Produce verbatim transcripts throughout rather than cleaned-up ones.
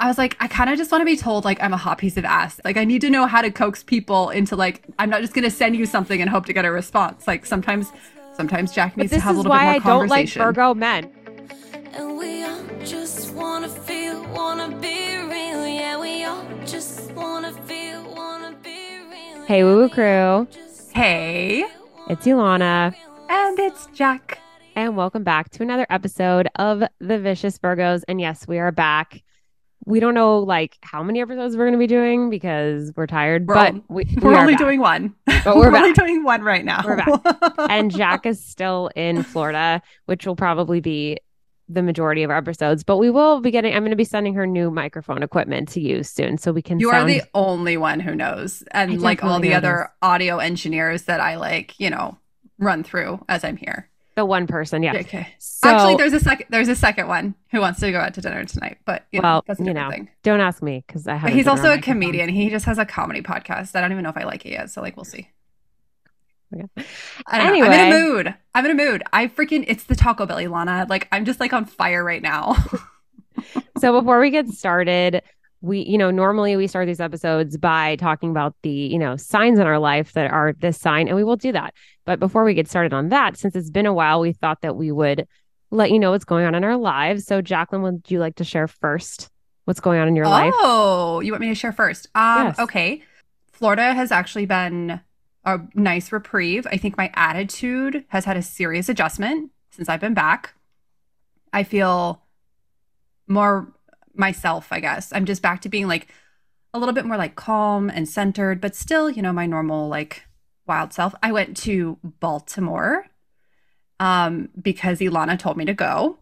I was like, I kind of just want to be told like I'm a hot piece of ass. Like I need to know how to coax people into like I'm not just gonna send you something and hope to get a response. Like sometimes, sometimes Jack But needs to this have a is little bit why more I don't like conversation. Virgo men. And we all just wanna feel, wanna be real. Yeah, we all just wanna feel, wanna be real. Hey, Woo Woo Crew. Hey, It's Ilana, and it's Jack. and welcome back to another episode of The Vicious Virgos. And yes, we are back. We don't know like how many episodes we're going to be doing because we're tired, We're but all, we, we we're are only back. doing one. But we're we're only back. doing one right now. We're back. And Jack is still in Florida, which will probably be the majority of our episodes. But we will be getting, I'm going to be sending her new microphone equipment to use soon so we can You are sound. the only one who knows. I And like all definitely the know other this. audio engineers that I like, you know, run through as I'm here. The one person, yeah. Okay. So, Actually, there's a second there's a second one who wants to go out to dinner tonight, but you know, well, that's a you different know, thing. don't ask me because I But haven't. he's given her also a microphone. comedian. He just has a comedy podcast. I don't even know if I like it yet, so like we'll see. Okay. I don't Anyway, know. I'm in a mood. I'm in a mood. I freaking it's the Taco Bell, Lana. Like I'm just like on fire right now. so before we get started, we, you know, normally we start these episodes by talking about the, you know, signs in our life that are this sign, and we will do that. But before we get started on that, since it's been a while, we thought that we would let you know what's going on in our lives. So, Jacqueline, would you like to share first what's going on in your life? Oh, you want me to share first? Um, Yes. okay. Florida has actually been a nice reprieve. I think my attitude has had a serious adjustment since I've been back. I feel more myself, I guess. I'm just back to being like a little bit more like calm and centered, but still, you know, my normal like wild self. I went to Baltimore um because Ilana told me to go.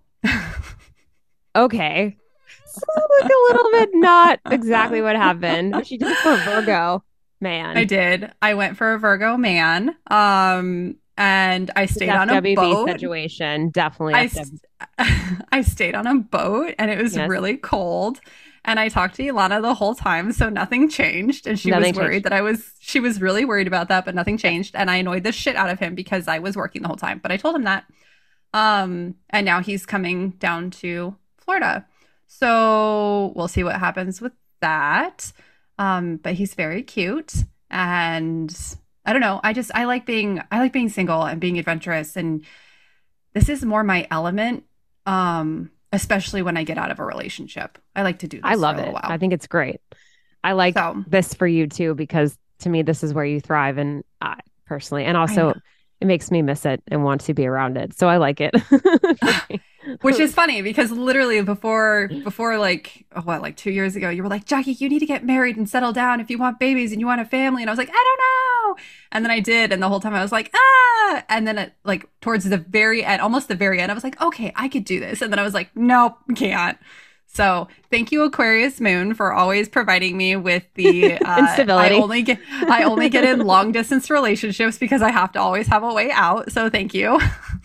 Okay. So, like a little bit not exactly what happened. She did it for Virgo, man. I did. I went for a Virgo man. Um and I stayed on a F W B boat. situation. Definitely I F W B. I stayed on a boat and it was Yes. really cold. And I talked to Ilana the whole time, so nothing changed. And she Nothing was worried changed. that I was, she was really worried about that, but nothing changed. And I annoyed the shit out of him because I was working the whole time. But I told him that. Um, and now he's coming down to Florida. So we'll see what happens with that. Um, but he's very cute. And I don't know. I just, I like being, I like being single and being adventurous. And this is more my element. Um, especially when I get out of a relationship. I like to do this I love for a it. little while. I think it's great. I like So- this for you too, because to me, this is where you thrive. And I personally, and I also know. it makes me miss it and want to be around it. So I like it. Which is funny because literally before before like oh, what like two years ago you were like, Jackie, you need to get married and settle down if you want babies and you want a family, and I was like, I don't know, and then I did, and the whole time I was like, ah, and then it, like towards the very end, almost the very end, I was like, okay, I could do this, and then I was like, nope, can't. So thank you, Aquarius Moon, for always providing me with the uh, Instability. I only get I only get in long distance relationships because I have to always have a way out. So thank you.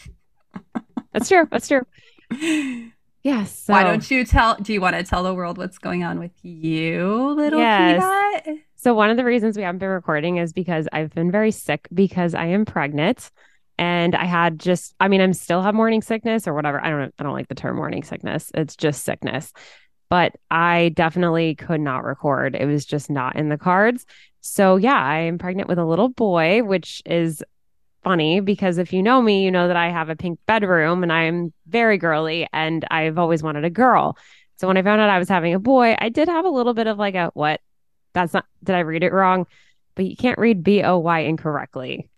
That's true. That's true. Yes. So, Why don't you tell? Do you want to tell the world what's going on with you, little Yes. peanut? so one of the reasons we haven't been recording is because I've been very sick because I am pregnant. And I had just, I mean, I'm still have morning sickness or whatever. I don't, I don't like the term morning sickness. It's just sickness. But I definitely could not record. It was just not in the cards. So yeah, I am pregnant with a little boy, which is funny because if you know me, you know that I have a pink bedroom and I'm very girly and I've always wanted a girl. So when I found out I was having a boy, I did have a little bit of like a what? That's not, did I read it wrong? But you can't read B O Y incorrectly.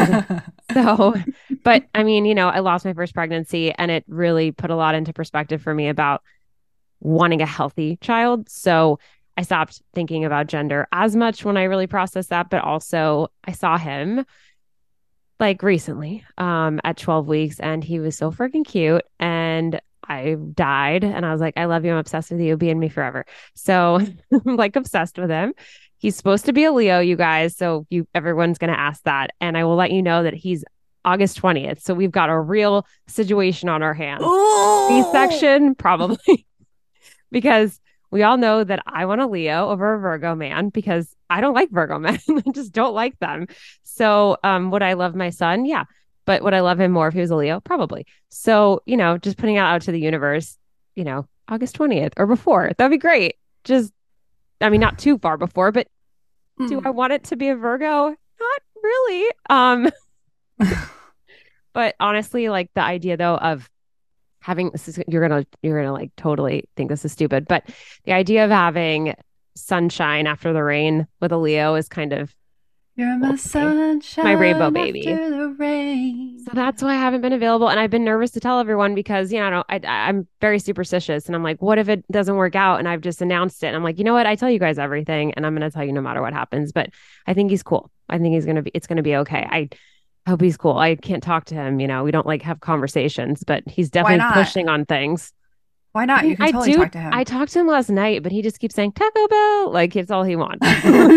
So, but I mean, you know, I lost my first pregnancy and it really put a lot into perspective for me about wanting a healthy child. So I stopped thinking about gender as much when I really processed that, but also I saw him like recently um at twelve weeks and he was so freaking cute and I died and I was like, I love you. I'm obsessed with you. Be in me forever. So I'm like obsessed with him. He's supposed to be a Leo, you guys. So you everyone's gonna ask that. And I will let you know that he's August twentieth. So we've got a real situation on our hands. Ooh. C-section, probably. Because we all know that I want a Leo over a Virgo man because I don't like Virgo men. I just don't like them. So um, would I love my son? Yeah. But would I love him more if he was a Leo? Probably. So, you know, just putting it out to the universe, you know, August twentieth or before. That'd be great. just, I mean, not too far before, but do Hmm. I want it to be a Virgo? Not really. Um, but honestly, like the idea though of having this is you're gonna you're gonna like totally think this is stupid, but the idea of having sunshine after the rain with a Leo is kind of You're my cool to me. sunshine My rainbow baby. after the rain. So that's why I haven't been available, and I've been nervous to tell everyone because you know I, I I'm very superstitious, and I'm like, what if it doesn't work out? And I've just announced it, and I'm like, you know what? I tell you guys everything, and I'm gonna tell you no matter what happens. But I think he's cool. I think he's gonna be. It's gonna be okay. I hope he's cool. I can't talk to him. You know, we don't like have conversations, but he's Why definitely not? pushing on things. Why I not? You mean, can I totally do. talk to him. I talked to him last night, but he just keeps saying Taco Bell. Like it's all he wants.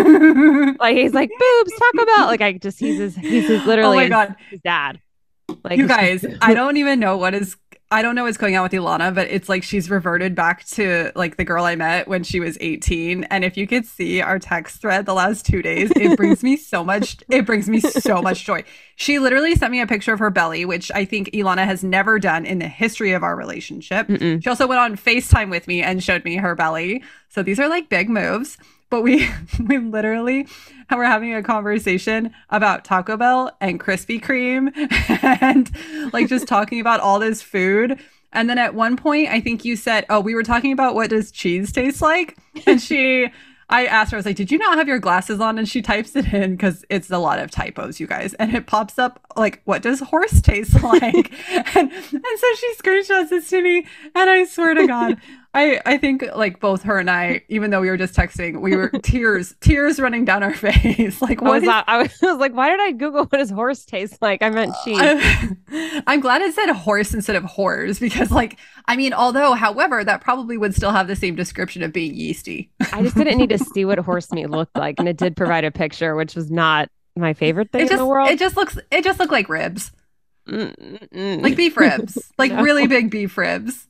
Like he's like boobs, Taco Bell. Like I just he's his he's his Oh literally my his, God. his dad. Like You it's guys, just- I don't even know what is I don't know what's going on with Ilana, but it's like she's reverted back to like the girl I met when she was eighteen. And if you could see our text thread the last two days, it brings me so much it brings me so much joy. She literally sent me a picture of her belly, which I think Ilana has never done in the history of our relationship. Mm-mm. She also went on FaceTime with me and showed me her belly. So these are like big moves. But we we literally were having a conversation about Taco Bell and Krispy Kreme and like just talking about all this food. And then at one point, I think you said, oh, we were talking about what does cheese taste like? And she, I asked her, I was like, did you not have your glasses on? And she types it in because it's a lot of typos, you guys. And it pops up like, what does horse taste like? and, and so she screenshots this to me. And I swear to God, I, I think like both her and I, even though we were just texting, we were tears, tears running down our face. Like, I what was, is not, I was like, why did I Google what does horse taste like? I meant cheese. I, I'm glad it said horse instead of whores because, like, I mean, although, however, that probably would still have the same description of being yeasty. I just didn't need to see what horse meat looked like, and it did provide a picture, which was not my favorite thing It in just, the world. it just looks, it just looked like ribs, Mm-mm-mm. like beef ribs, like No. really big beef ribs.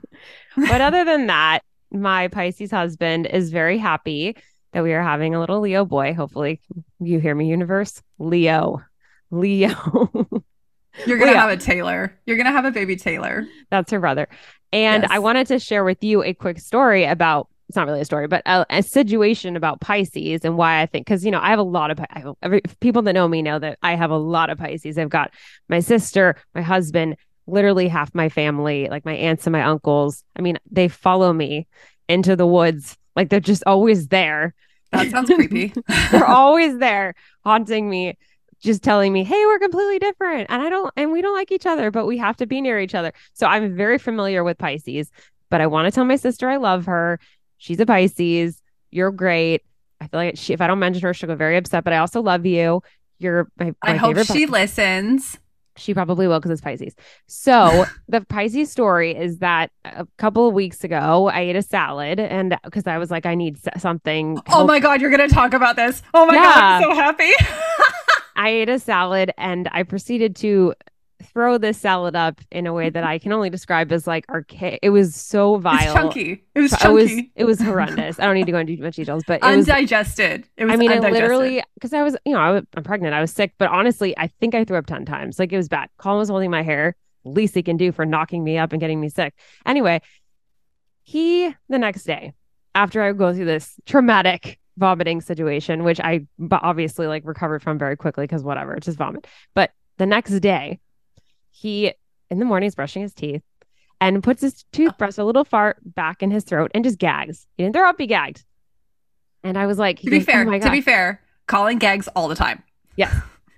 But other than that, my Pisces husband is very happy that we are having a little Leo boy. Hopefully, you hear me, universe. Leo, Leo. You're gonna Leo. have a Taylor. You're gonna have a baby Taylor. That's her brother. And Yes. I wanted to share with you a quick story about, it's not really a story, but a, a situation about Pisces and why I think, because, you know, I have a lot of, I have, every, people that know me know that I have a lot of Pisces. I've got my sister, my husband, literally half my family, like my aunts and my uncles. I mean, they follow me into the woods. Like they're just always there. That sounds creepy. They're always there haunting me, just telling me, hey, we're completely different. And I don't, and we don't like each other, but we have to be near each other. So I'm very familiar with Pisces, but I want to tell my sister I love her. She's a Pisces. You're great. I feel like she, if I don't mention her, she'll get very upset, but I also love you. You're my, my I hope favorite she Pi- listens. She probably will because it's Pisces. So the Pisces story is that a couple of weeks ago, I ate a salad and because I was like, I need s- something. Oh my God, you're gonna talk about this. Oh my God, I'm so happy. I ate a salad and I proceeded to throw this salad up in a way that I can only describe as like archaic. It was so vile. It's chunky. It was It was chunky. it was horrendous. I don't need to go into much details, but it was. Undigested. It was I mean, I undigested. literally because I was, you know, I was, I'm pregnant. I was sick, but honestly, I think I threw up ten times. Like it was bad. Colin was holding my hair. Least he can do for knocking me up and getting me sick. Anyway, he the next day after I go through this traumatic vomiting situation, which I b- obviously like recovered from very quickly because whatever, it's just vomit. But the next day, he in the morning is brushing his teeth and puts his toothbrush a little far back in his throat and just gags. He didn't throw up, he gagged. And I was like, To be he's like, fair, oh my to God. be fair, Colin gags all the time. Yeah.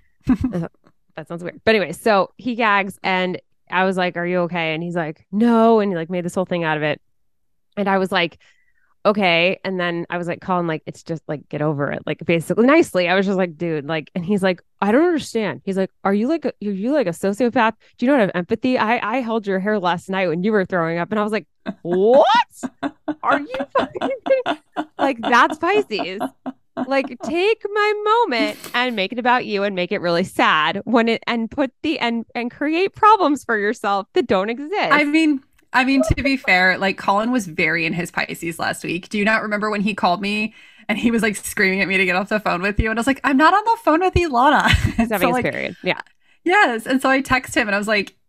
That sounds weird. But anyway, so he gags and I was like, are you okay? And he's like, no. And he like made this whole thing out of it. And I was like, okay. And then I was like, Colin, like, it's just like, get over it. Like, basically, nicely. I was just like, dude, like, and he's like, I don't understand. He's like, are you like, a, are you like a sociopath? Do you not have empathy? I, I held your hair last night when you were throwing up. And I was like, what? Are you fucking kidding? Like, that's Pisces. Like, take my moment and make it about you and make it really sad when it, and put the, and, and create problems for yourself that don't exist. I mean, I mean, to be fair, like Colin was very in his Pisces last week. Do you not remember when he called me and he was like screaming at me to get off the phone with you? And I was like, I'm not on the phone with Ilana. He's having So, his like, period. Yeah. yes. And so I text him and I was like,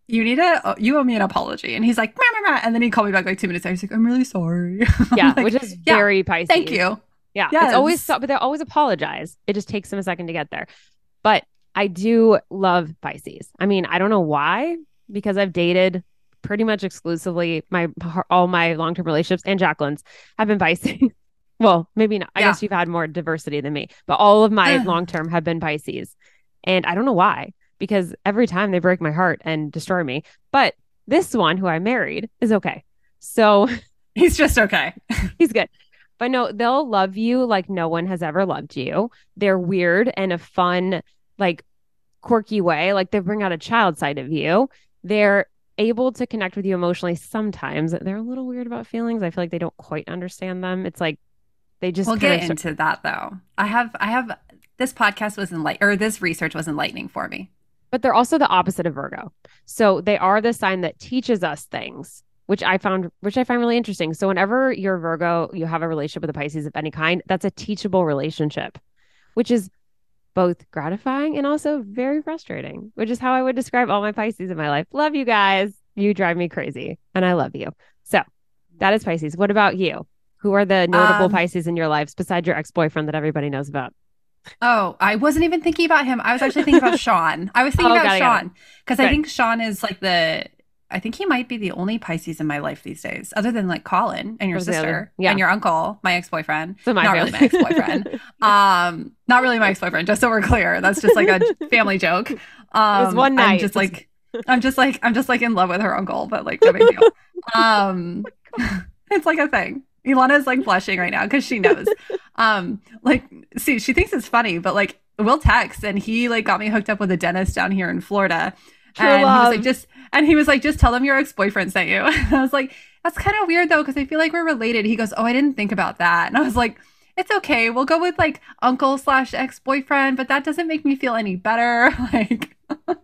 you need a, you owe me an apology. And he's like, meh, meh, meh. And then he called me back like two minutes later. He's like, I'm really sorry. I'm Yeah, like, which is yeah, very Pisces. thank you. Yeah, Yes. it's always so, but they always apologize. It just takes them a second to get there. But I do love Pisces. I mean, I don't know why, because I've dated pretty much exclusively my all my long-term relationships, and Jacqueline's have been Pisces. Well, maybe not. I Yeah. guess you've had more diversity than me, but all of my Ugh. long-term have been Pisces. And I don't know why, because every time they break my heart and destroy me. But this one who I married is okay. So He's just okay. he's good. But no, they'll love you like no one has ever loved you. They're weird and a fun, like quirky way. Like they bring out a child side of you. They're able to connect with you emotionally sometimes. They're a little weird about feelings. I feel like they don't quite understand them. It's like they just We'll kind get of into that though. I have, I have, this podcast was enlight, or this research was enlightening for me. but they're also the opposite of Virgo. So they are the sign that teaches us things, which I found, which I find really interesting. So whenever you're Virgo, you have a relationship with a Pisces of any kind, that's a teachable relationship, which is both gratifying and also very frustrating, which is how I would describe all my Pisces in my life. Love you guys. You drive me crazy and I love you. So that is Pisces. What about you? Who are the notable Um, Pisces in your lives besides your ex-boyfriend that everybody knows about? Oh, I wasn't even thinking about him. I was actually thinking about Sean. I was thinking Oh, about got it, got it. Sean because I Good. think Sean is like the, I think he might be the only Pisces in my life these days, other than like Colin and your Who's the other- sister yeah. and your uncle, my ex-boyfriend. So my Not really my family. ex-boyfriend. Um, not really my ex-boyfriend, just so we're clear. That's just like a family joke. Um, one I'm night. just like, I'm just like, I'm just like in love with her uncle, but like no big deal. Um, it's like a thing. Ilana's like blushing right now because she knows. Um, like, see, she thinks it's funny, but like we'll text, and he like got me hooked up with a dentist down here in Florida, True and he was like, love. just, and he was like, just tell them your ex-boyfriend sent you. And I was like, that's kind of weird though, because I feel like we're related. He goes, oh, I didn't think about that, and I was like, it's okay, we'll go with like uncle slash ex-boyfriend, but that doesn't make me feel any better. Like,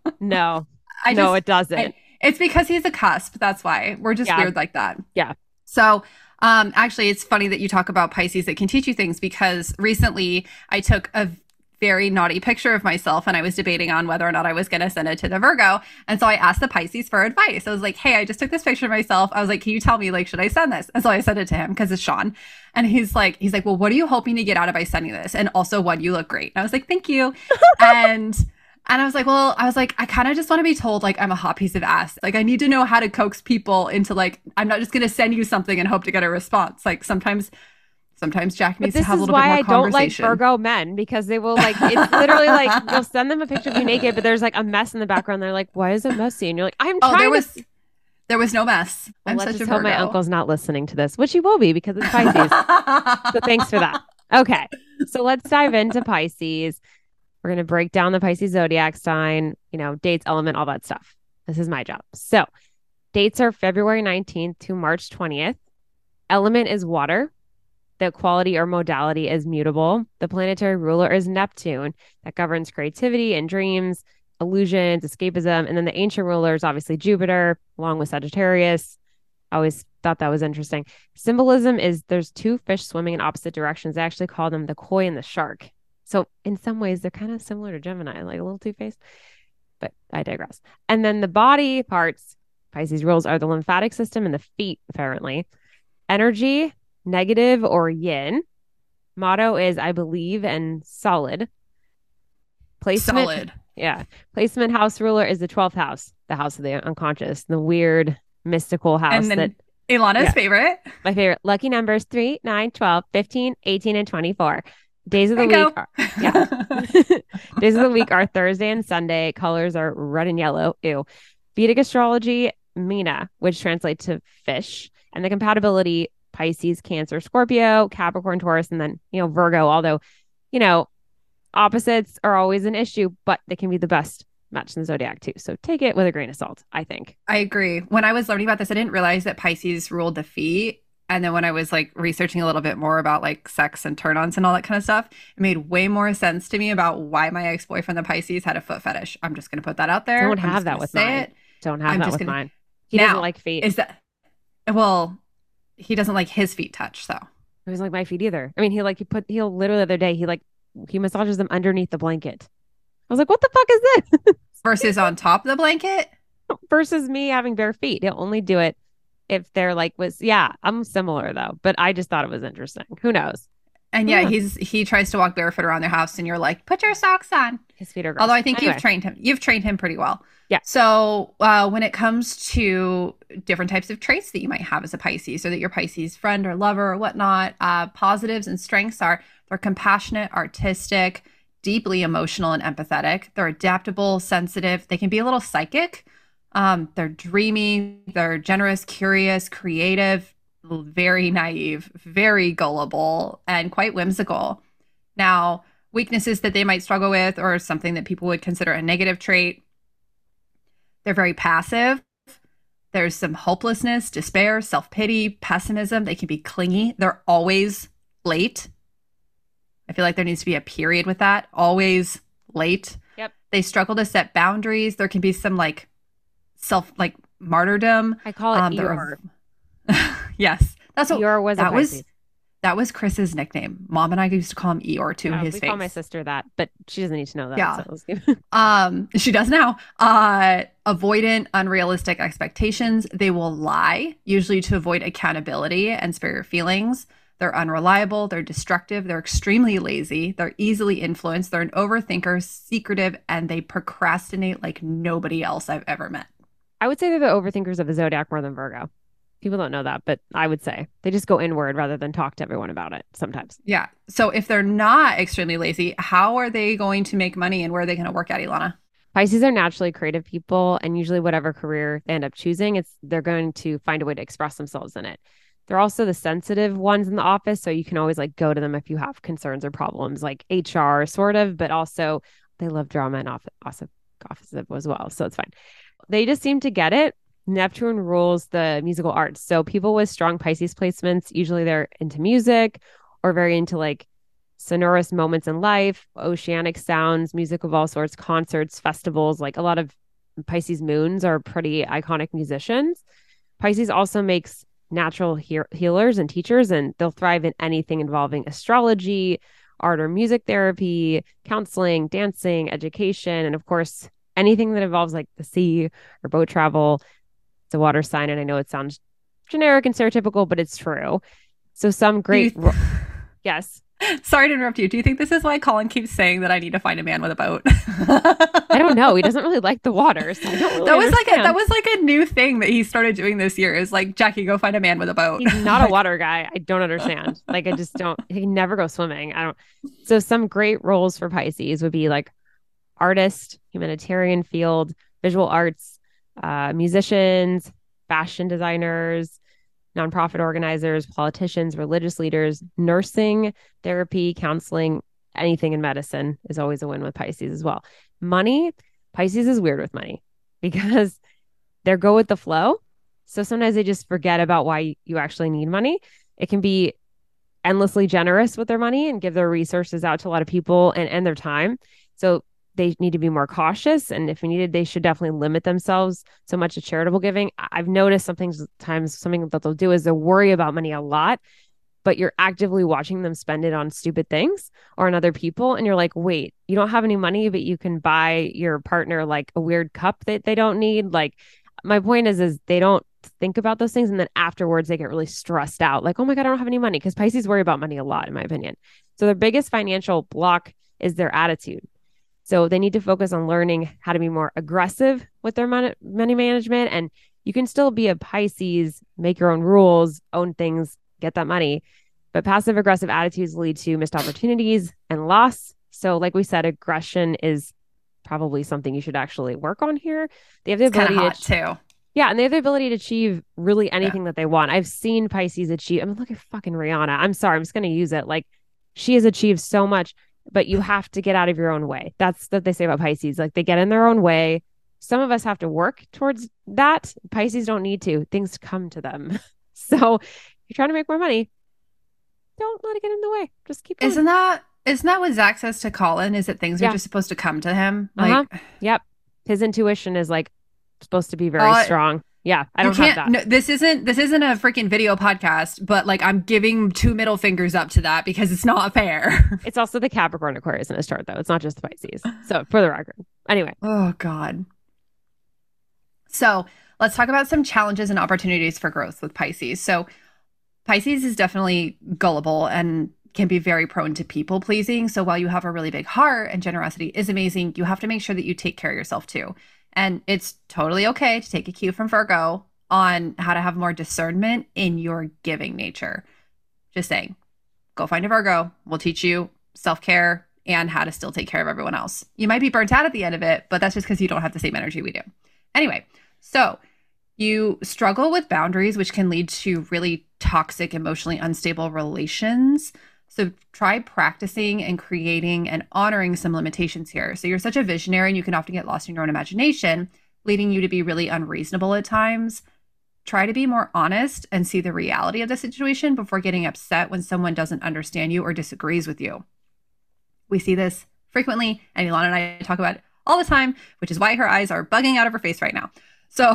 No, I no, just, it doesn't. I- it's because he's a cusp. That's why we're just Yeah. weird like that. Yeah. So, um, actually, it's funny that you talk about Pisces that can teach you things, because recently I took a very naughty picture of myself and I was debating on whether or not I was going to send it to the Virgo. And so I asked the Pisces for advice. I was like, hey, I just took this picture of myself. I was like, can you tell me, like, should I send this? And so I sent it to him because it's Sean. And he's like, he's like, well, what are you hoping to get out of by sending this? And also, one, you look great. And I was like, thank you. and And I was like, well, I was like, I kind of just want to be told like I'm a hot piece of ass. Like I need to know how to coax people into like, I'm not just going to send you something and hope to get a response. Like sometimes, sometimes Jack But needs to this have a is little bit why more I don't like conversation. Virgo men, because they will like, it's literally like, you'll send them a picture of you naked, but there's like a mess in the background. They're like, why is it messy? And you're like, I'm Oh, trying there to. was, there was no mess. Well, I'm let's such a just hope my Virgo. uncle's not listening to this, which he will be because it's Pisces. So thanks for that. Okay. So let's dive into Pisces. We're going to break down the Pisces zodiac sign, you know, dates, element, all that stuff. This is my job. So dates are February nineteenth to March twentieth. Element is water. The quality or modality is mutable. The planetary ruler is Neptune, that governs creativity and dreams, illusions, escapism. And then the ancient ruler is obviously Jupiter, along with Sagittarius. I always thought that was interesting. Symbolism is there's two fish swimming in opposite directions. They actually call them the koi and the shark. So in some ways, they're kind of similar to Gemini, like a little two-faced, but I digress. And then the body parts, Pisces rules are the lymphatic system and the feet, apparently. Energy, negative or yin. Motto is I believe and solid. Placement, Solid. yeah. Placement house ruler is the twelfth house, the house of the unconscious, the weird mystical house And then that Ilana's Yeah. favorite. my favorite. Lucky numbers three, nine, twelve, fifteen, eighteen, and twenty-four. Days of the There you week go. are, yeah. Days of the week are Thursday and Sunday. Colors are red and yellow. Ew. Vedic astrology, Mina, which translates to fish. And the compatibility, Pisces, Cancer, Scorpio, Capricorn, Taurus, and then, you know, Virgo. Although, you know, opposites are always an issue, but they can be the best match in the zodiac too. So take it with a grain of salt, I think. I agree. When I was learning about this, I didn't realize that Pisces ruled the feet. And then when I was like researching a little bit more about like sex and turn-ons and all that kind of stuff, it made way more sense to me about why my ex-boyfriend, the Pisces, had a foot fetish. I'm just going to put that out there. Don't I'm have just that gonna with say mine. it. Don't have I'm that just with gonna- mine. He Now, doesn't like feet. Is that, well, he doesn't like his feet touched, so. He doesn't like my feet either. I mean, he like he put he'll literally the other day he like he massages them underneath the blanket. I was like, what the fuck is this? Versus on top of the blanket. versus me having bare feet. He'll only do it if they're like was yeah, I'm similar though, but I just thought it was interesting. Who knows? And yeah, Yeah. he's he tries to walk barefoot around their house, and you're like, put your socks on. His feet are gross. Although I think Anyway, you've trained him. You've trained him pretty well. Yeah. So uh, when it comes to different types of traits that you might have as a Pisces, or that your Pisces friend or lover or whatnot, uh, positives and strengths are they're compassionate, artistic, deeply emotional and empathetic. They're adaptable, sensitive. They can be a little psychic. Um, they're dreamy. They're generous, curious, creative, very naive, very gullible, and quite whimsical. Now, weaknesses that they might struggle with, or something that people would consider a negative trait, they're very passive. There's some hopelessness, despair, self-pity, pessimism. They can be clingy. They're always late. I feel like there needs to be a period with that. Always late. Yep. They struggle to set boundaries. There can be some like self, like martyrdom. I call it Um, they're Eeyore. Yes, that's what Eeyore was a that was. Pisces. That was Chris's nickname. Mom and I used to call him Eeyore to Oh, his we face. call my sister that, but she doesn't need to know that. Yeah. So let's give- Um, she does now. Uh, avoidant, unrealistic expectations. They will lie, usually to avoid accountability and spare your feelings. They're unreliable. They're destructive. They're extremely lazy. They're easily influenced. They're an overthinker, secretive, and they procrastinate like nobody else I've ever met. I would say they're the overthinkers of the zodiac more than Virgo. People don't know that, but I would say they just go inward rather than talk to everyone about it sometimes. Yeah. So if they're not extremely lazy, how are they going to make money, and where are they going to work at, Ilana? Pisces are naturally creative people, and usually whatever career they end up choosing, it's they're going to find a way to express themselves in it. They're also the sensitive ones in the office, so you can always like go to them if you have concerns or problems, like H R sort of, but also they love drama and off- also gossip as well, so it's fine. They just seem to get it. Neptune rules the musical arts. So people with strong Pisces placements, usually they're into music or very into like sonorous moments in life, oceanic sounds, music of all sorts, concerts, festivals. Like a lot of Pisces moons are pretty iconic musicians. Pisces also makes natural he- healers and teachers, and they'll thrive in anything involving astrology, art or music therapy, counseling, dancing, education, and of course, anything that involves like the sea or boat travel. It's a water sign, and I know it sounds generic and stereotypical, but it's true. So some great, Do you- yes. Sorry to interrupt you. Do you think this is why Colin keeps saying that I need to find a man with a boat? I don't know. He doesn't really like the water, so I don't really that was like a, understand. that was like a new thing that he started doing this year. Is like, Jackie, go find a man with a boat. He's not a water guy. I don't understand. Like, I just don't. He can never go swimming. I don't. So some great roles for Pisces would be like artist, humanitarian field, visual arts, uh, musicians, fashion designers, nonprofit organizers, politicians, religious leaders, nursing, therapy, counseling, anything in medicine is always a win with Pisces as well. Money, Pisces is weird with money because they're go with the flow. So sometimes they just forget about why you actually need money. It can be endlessly generous with their money and give their resources out to a lot of people and, and their time. So they need to be more cautious. And if needed, they should definitely limit themselves so much to charitable giving. I've noticed sometimes something that they'll do is they'll worry about money a lot, but you're actively watching them spend it on stupid things or on other people. And you're like, wait, you don't have any money, but you can buy your partner like a weird cup that they don't need. Like my point is, is they don't think about those things. And then afterwards they get really stressed out. Like, oh my God, I don't have any money. Because Pisces worry about money a lot, in my opinion. So their biggest financial block is their attitude. So they need to focus on learning how to be more aggressive with their money, money management. And you can still be a Pisces, make your own rules, own things, get that money. But passive aggressive attitudes lead to missed opportunities and loss. So like we said, aggression is probably something you should actually work on here. They have the It's kind ability of hot to, too. yeah, and they have the ability to achieve really anything yeah. that they want. I've seen Pisces achieve. I mean, look at fucking Rihanna. I'm sorry, I'm just going to use it. Like she has achieved so much, but you have to get out of your own way. That's what they say about Pisces. Like they get in their own way. Some of us have to work towards that. Pisces don't need to. Things come to them. So if you're trying to make more money, don't let it get in the way. Just keep going. Isn't that isn't that what Zach says to Colin? Is that things Yeah. are just supposed to come to him? Like, uh-huh. Yep. His intuition is like supposed to be very Uh, strong. Yeah, I don't you have can't. that. No, this isn't this isn't a freaking video podcast, but like I'm giving two middle fingers up to that because it's not fair. It's also the Capricorn Aquarius in his chart, though. It's not just the Pisces. So for the record, anyway. Oh God. So let's talk about some challenges and opportunities for growth with Pisces. So Pisces is definitely gullible and can be very prone to people pleasing. So while you have a really big heart and generosity is amazing, you have to make sure that you take care of yourself too. And it's totally okay to take a cue from Virgo on how to have more discernment in your giving nature. Just saying, go find a Virgo. We'll teach you self-care and how to still take care of everyone else. You might be burnt out at the end of it, but that's just because you don't have the same energy we do. Anyway, so you struggle with boundaries, which can lead to really toxic, emotionally unstable relations. So try practicing and creating and honoring some limitations here. So you're such a visionary and you can often get lost in your own imagination, leading you to be really unreasonable at times. Try to be more honest and see the reality of the situation before getting upset when someone doesn't understand you or disagrees with you. We see this frequently, and Ilana and I talk about it all the time, which is why her eyes are bugging out of her face right now. So,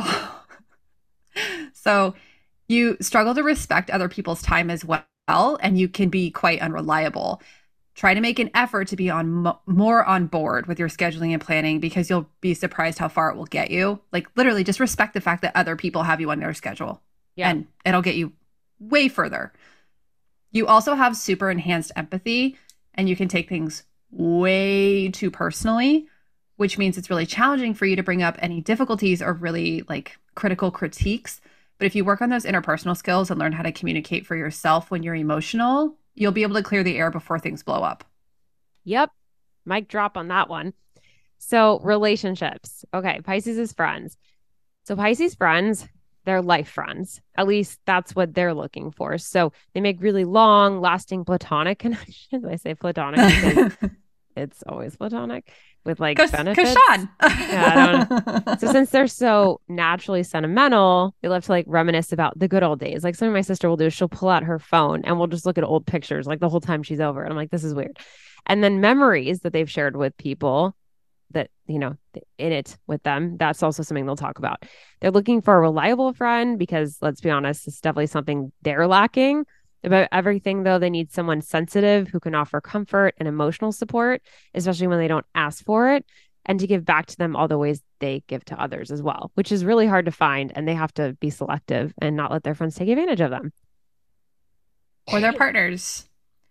so you struggle to respect other people's time as well, and you can be quite unreliable. Try to make an effort to be on mo- more on board with your scheduling and planning, because you'll be surprised how far it will get you. Like literally just respect the fact that other people have you on their schedule, Yeah. and it'll get you way further. You also have super enhanced empathy, and you can take things way too personally, which means it's really challenging for you to bring up any difficulties or really like critical critiques. But if you work on those interpersonal skills and learn how to communicate for yourself when you're emotional, you'll be able to clear the air before things blow up. Yep. Mic drop on that one. So relationships. Okay. Pisces is friends. So Pisces friends, they're life friends. At least that's what they're looking for. So they make really long lasting platonic connections. I say platonic because it's always platonic with like Cause, benefits. Cause Sean. Yeah, I don't So since they're so naturally sentimental, they love to like reminisce about the good old days. Like something my sister will do is she'll pull out her phone and we'll just look at old pictures like the whole time she's over. And I'm like, this is weird. And then memories that they've shared with people that, you know, in it with them, that's also something they'll talk about. They're looking for a reliable friend because let's be honest, it's definitely something they're lacking. About everything, though, they need someone sensitive who can offer comfort and emotional support, especially when they don't ask for it, and to give back to them all the ways they give to others as well, which is really hard to find. And they have to be selective and not let their friends take advantage of them. Or their partners.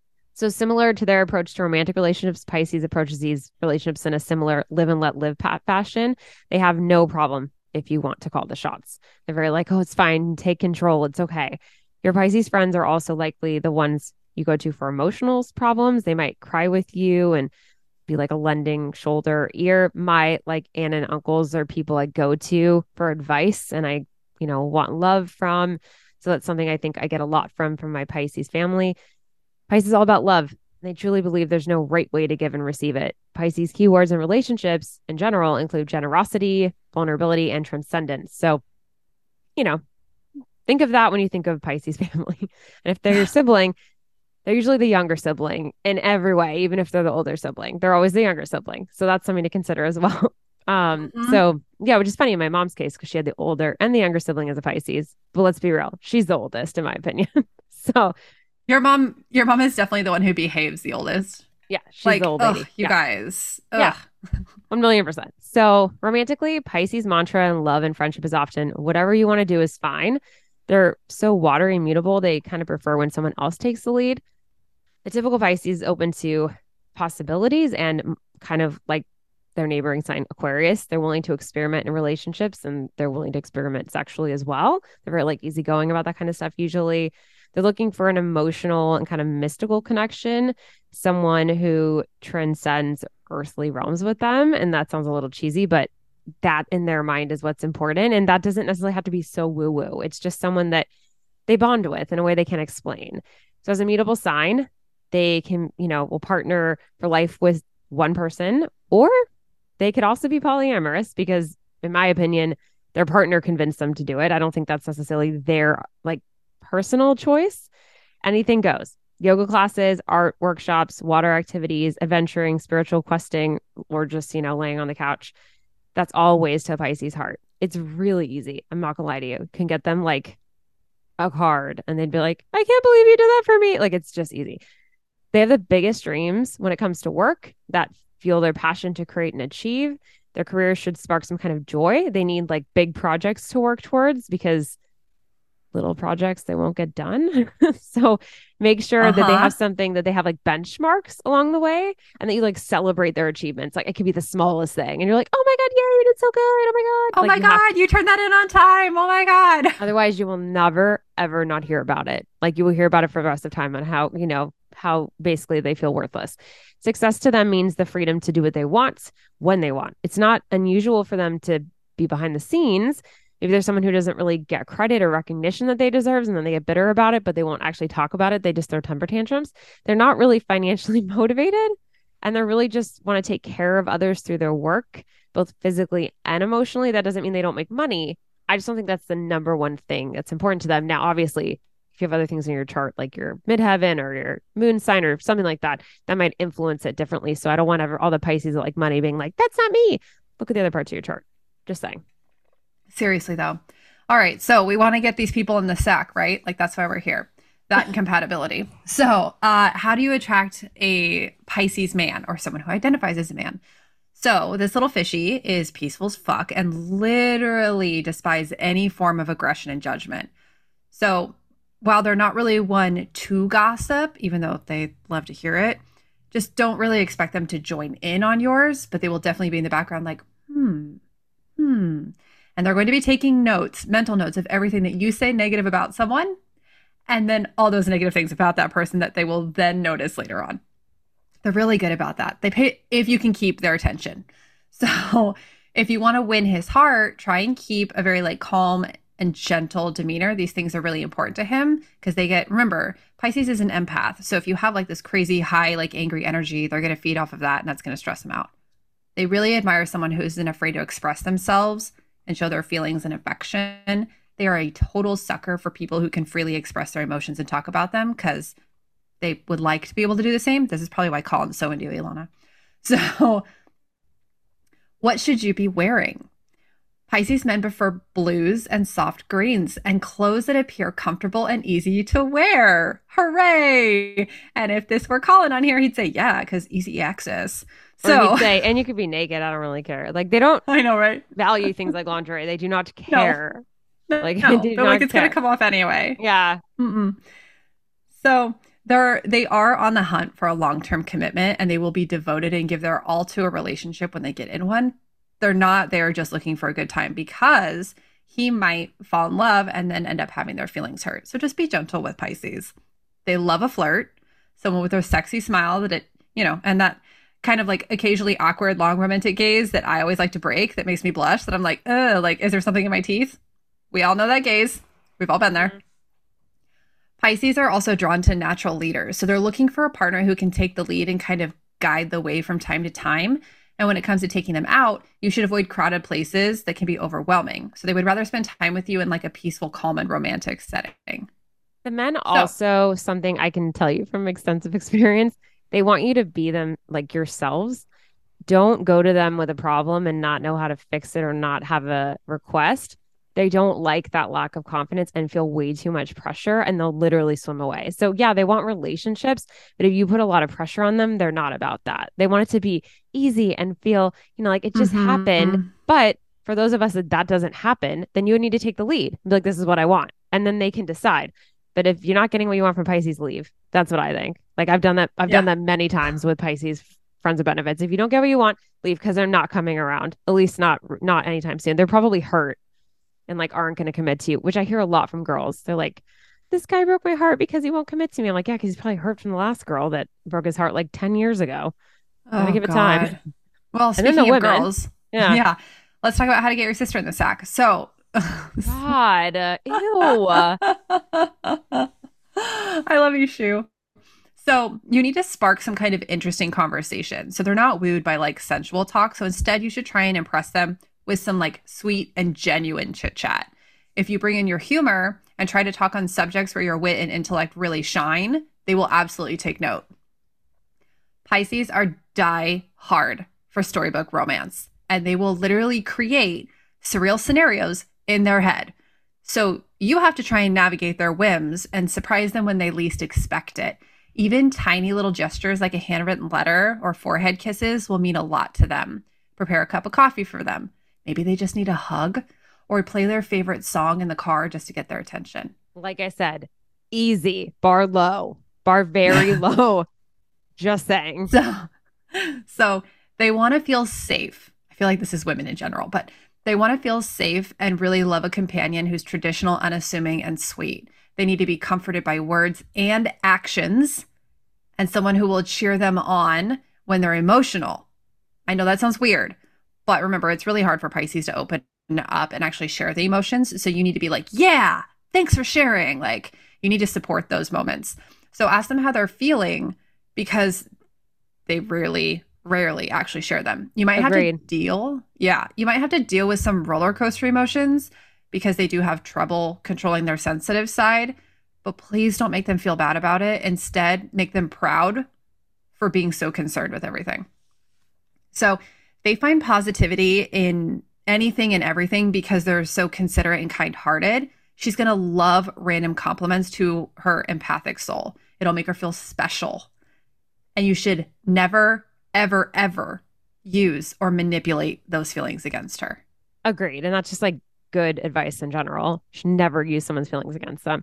So similar to their approach to romantic relationships, Pisces approaches these relationships in a similar live and let live fashion. They have no problem if you want to call the shots. They're very like, oh, it's fine. Take control. It's okay. Your Pisces friends are also likely the ones you go to for emotional problems. They might cry with you and be like a lending shoulder ear. My like aunt and uncles are people I go to for advice and I, you know, want love from. So that's something I think I get a lot from from my Pisces family. Pisces is all about love. They truly believe there's no right way to give and receive it. Pisces keywords in relationships in general include generosity, vulnerability, and transcendence. So, you know, think of that when you think of Pisces family. And if they're your sibling, they're usually the younger sibling in every way, even if they're the older sibling. They're always the younger sibling. So that's something to consider as well. Um, mm-hmm. So yeah, which is funny in my mom's case because she had the older and the younger sibling as a Pisces. But let's be real, she's the oldest in my opinion. So your mom, your mom is definitely the one who behaves the oldest. Yeah, she's like, the old lady. Ugh, you yeah. guys. Ugh. Yeah, one million percent. So romantically, Pisces mantra in love and friendship is often whatever you want to do is fine. They're so watery and mutable. They kind of prefer when someone else takes the lead. The typical Pisces is open to possibilities and kind of like their neighboring sign Aquarius. They're willing to experiment in relationships and they're willing to experiment sexually as well. They're very like easygoing about that kind of stuff usually. They're looking for an emotional and kind of mystical connection, someone who transcends earthly realms with them. And that sounds a little cheesy, but that in their mind is what's important. And that doesn't necessarily have to be so woo-woo. It's just someone that they bond with in a way they can explain. So as a mutable sign, they can, you know, will partner for life with one person, or they could also be polyamorous because in my opinion, their partner convinced them to do it. I don't think that's necessarily their like personal choice. Anything goes. Yoga classes, art workshops, water activities, adventuring, spiritual questing, or just, you know, laying on the couch. That's all ways to a Pisces heart. It's really easy. I'm not gonna lie to you. Can get them like a card and they'd be like, I can't believe you did that for me. Like, it's just easy. They have the biggest dreams when it comes to work that fuel their passion to create and achieve. Their career should spark some kind of joy. They need like big projects to work towards because little projects they won't get done. So make sure uh-huh. that they have something that they have like benchmarks along the way and that you like celebrate their achievements. Like it could be the smallest thing and you're like, oh my God, yeah, you did so good. Oh my God. Oh like, my God, to... you turned that in on time. Oh my God. Otherwise you will never, ever not hear about it. Like you will hear about it for the rest of time on how, you know, how basically they feel worthless. Success to them means the freedom to do what they want when they want. It's not unusual for them to be behind the scenes. Maybe there's someone who doesn't really get credit or recognition that they deserve, and then they get bitter about it, but they won't actually talk about it. They just throw temper tantrums. They're not really financially motivated, and they really just want to take care of others through their work, both physically and emotionally. That doesn't mean they don't make money. I just don't think that's the number one thing that's important to them. Now, obviously, if you have other things in your chart, like your midheaven or your moon sign or something like that, that might influence it differently. So I don't want ever all the Pisces that like money being like, that's not me. Look at the other parts of your chart. Just saying. Seriously, though. All right. So we want to get these people in the sack, right? Like that's why we're here. That and compatibility. So uh, how do you attract a Pisces man or someone who identifies as a man? So this little fishy is peaceful as fuck and literally despise any form of aggression and judgment. So while they're not really one to gossip, even though they love to hear it, just don't really expect them to join in on yours, but they will definitely be in the background like, hmm, hmm. And they're going to be taking notes, mental notes of everything that you say negative about someone, and then all those negative things about that person that they will then notice later on. They're really good about that. They pay if you can keep their attention. So if you want to win his heart, try and keep a very like calm and gentle demeanor. These things are really important to him because they get, remember, Pisces is an empath. So if you have like this crazy high, like angry energy, they're going to feed off of that and that's going to stress them out. They really admire someone who isn't afraid to express themselves and show their feelings and affection. They are a total sucker for people who can freely express their emotions and talk about them because they would like to be able to do the same. This is probably why Colin's so into you, Ilana. So what should you be wearing? Pisces men prefer blues and soft greens and clothes that appear comfortable and easy to wear. Hooray! And if this were Colin on here, he'd say, yeah, because easy access. So he'd say, and you could be naked. I don't really care. Like they don't I know, right? value things like lingerie. They do not care. No, like, no. they do They're not like, it's care. going to come off anyway. Yeah. Mm-mm. So they're, they are on the hunt for a long-term commitment and they will be devoted and give their all to a relationship when they get in one. They're not, they're just looking for a good time because he might fall in love and then end up having their feelings hurt. So just be gentle with Pisces. They love a flirt, someone with a sexy smile that it, you know, and that kind of like occasionally awkward, long romantic gaze that I always like to break that makes me blush that I'm like, oh, like, is there something in my teeth? We all know that gaze. We've all been there. Mm-hmm. Pisces are also drawn to natural leaders. So they're looking for a partner who can take the lead and kind of guide the way from time to time. And when it comes to taking them out, you should avoid crowded places that can be overwhelming. So they would rather spend time with you in like a peaceful, calm, and romantic setting. The men also, so, something I can tell you from extensive experience, they want you to be them like yourselves. Don't go to them with a problem and not know how to fix it or not have a request. They don't like that lack of confidence and feel way too much pressure and they'll literally swim away. So yeah, they want relationships, but if you put a lot of pressure on them, they're not about that. They want it to be easy and feel, you know, like it just mm-hmm. happened. But for those of us that that doesn't happen, then you would need to take the lead. Be like, this is what I want. And then they can decide. But if you're not getting what you want from Pisces, leave. That's what I think. Like I've done that. I've yeah. done that many times with Pisces friends of benefits. If you don't get what you want, leave because they're not coming around, at least not, not anytime soon. They're probably hurt and like aren't going to commit to you, which I hear a lot from girls. They're like, this guy broke my heart because he won't commit to me. I'm like, yeah, because he's probably hurt from the last girl that broke his heart like ten years ago. Gotta oh, give it God. time. Well, speaking the of women, girls, yeah. yeah, let's talk about how to get your sister in the sack. So, God, uh, ew. I love you, Shu. So you need to spark some kind of interesting conversation. So they're not wooed by like sensual talk. So instead you should try and impress them with some like sweet and genuine chit chat. If you bring in your humor and try to talk on subjects where your wit and intellect really shine, they will absolutely take note. Pisces are die hard for storybook romance, and they will literally create surreal scenarios in their head. So you have to try and navigate their whims and surprise them when they least expect it. Even tiny little gestures like a handwritten letter or forehead kisses will mean a lot to them. prepare a cup of coffee for them. Maybe they just need a hug or play their favorite song in the car just to get their attention. Like I said, easy, bar low, bar very low. Just saying. So, so they want to feel safe. I feel like this is women in general, but they want to feel safe and really love a companion who's traditional, unassuming, and sweet. They need to be comforted by words and actions and someone who will cheer them on when they're emotional. I know that sounds weird, but remember, it's really hard for Pisces to open up and actually share the emotions. So you need to be like, yeah, thanks for sharing. Like, you need to support those moments. So ask them how they're feeling because they rarely, rarely actually share them. You might Agreed. have to deal. Yeah. You might have to deal with some roller coaster emotions because they do have trouble controlling their sensitive side. But please don't make them feel bad about it. Instead, make them proud for being so concerned with everything. So they find positivity in anything and everything because they're so considerate and kind-hearted. She's going to love random compliments to her empathic soul. It'll make her feel special. And you should never, ever, ever use or manipulate those feelings against her. Agreed. And that's just like good advice in general. You should never use someone's feelings against them.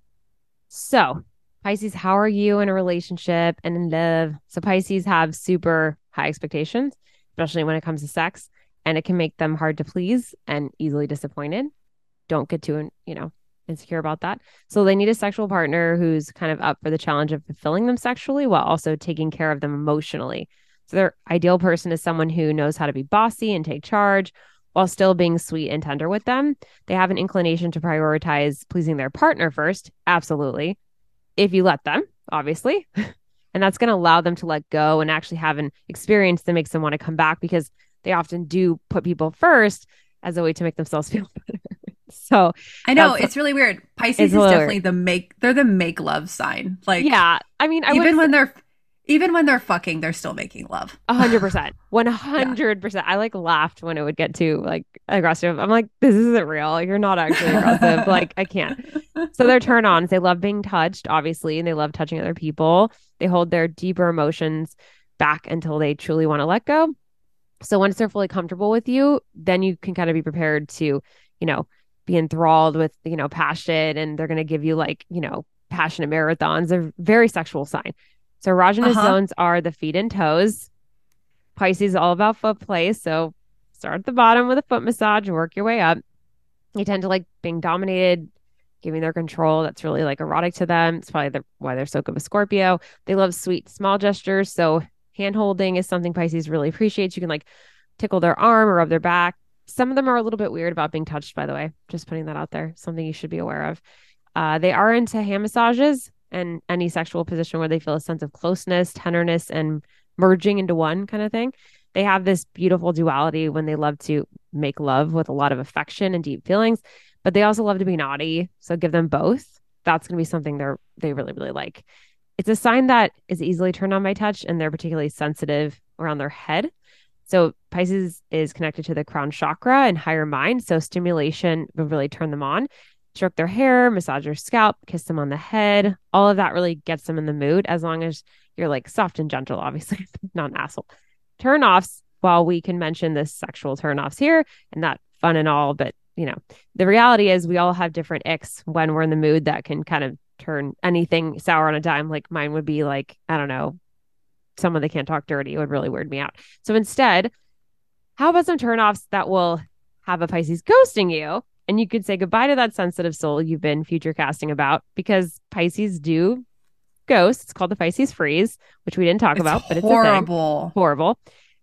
So, Pisces, how are you in a relationship and in love? So, Pisces have super high expectations, especially when it comes to sex, and it can make them hard to please and easily disappointed. Don't get too, you know, insecure about that. So, they need a sexual partner who's kind of up for the challenge of fulfilling them sexually while also taking care of them emotionally. So, their ideal person is someone who knows how to be bossy and take charge while still being sweet and tender with them. They have an inclination to prioritize pleasing their partner first. Absolutely. If you let them, obviously. And that's going to allow them to let go and actually have an experience that makes them want to come back because they often do put people first as a way to make themselves feel better. So I know it's really weird. Pisces is definitely weird. the make, they're the make love sign. Like, yeah, I mean, I even when they're, Even when they're fucking, they're still making love. A hundred percent. One hundred percent. I like laughed when it would get too like aggressive. I'm like, this isn't real. You're not actually aggressive. Like, I can't. So they're turn ons. They love being touched, obviously, and they love touching other people. They hold their deeper emotions back until they truly want to let go. So once they're fully comfortable with you, then you can kind of be prepared to, you know, be enthralled with, you know, passion, and they're going to give you like, you know, passionate marathons. A very sexual sign. So erogenous uh-huh. zones are the feet and toes. Pisces is all about foot play. So start at the bottom with a foot massage and work your way up. They tend to like being dominated, giving their control. That's really like erotic to them. It's probably the, why they're so good with Scorpio. They love sweet, small gestures. So hand holding is something Pisces really appreciates. You can like tickle their arm or rub their back. Some of them are a little bit weird about being touched, by the way. Just putting that out there. Something you should be aware of. Uh, they are into hand massages and any sexual position where they feel a sense of closeness, tenderness, and merging into one kind of thing. They have this beautiful duality when they love to make love with a lot of affection and deep feelings, but they also love to be naughty. So give them both. That's going to be something they're, they really, really like. It's a sign that is easily turned on by touch, and they're particularly sensitive around their head. So Pisces is connected to the crown chakra and higher mind. So stimulation will really turn them on. Stroke their hair, massage their scalp, kiss them on the head. All of that really gets them in the mood, as long as you're like soft and gentle, obviously, not an asshole. Turn-offs, while we can mention the sexual turn-offs here and that fun and all, but you know, the reality is we all have different icks when we're in the mood that can kind of turn anything sour on a dime. Like mine would be like, I don't know, someone that can't talk dirty. It would really weird me out. So instead, how about some turn-offs that will have a Pisces ghosting you? And you could say goodbye to that sensitive soul you've been future casting about, because Pisces do ghost. It's called the Pisces freeze, which we didn't talk it's about, but it's horrible. Horrible.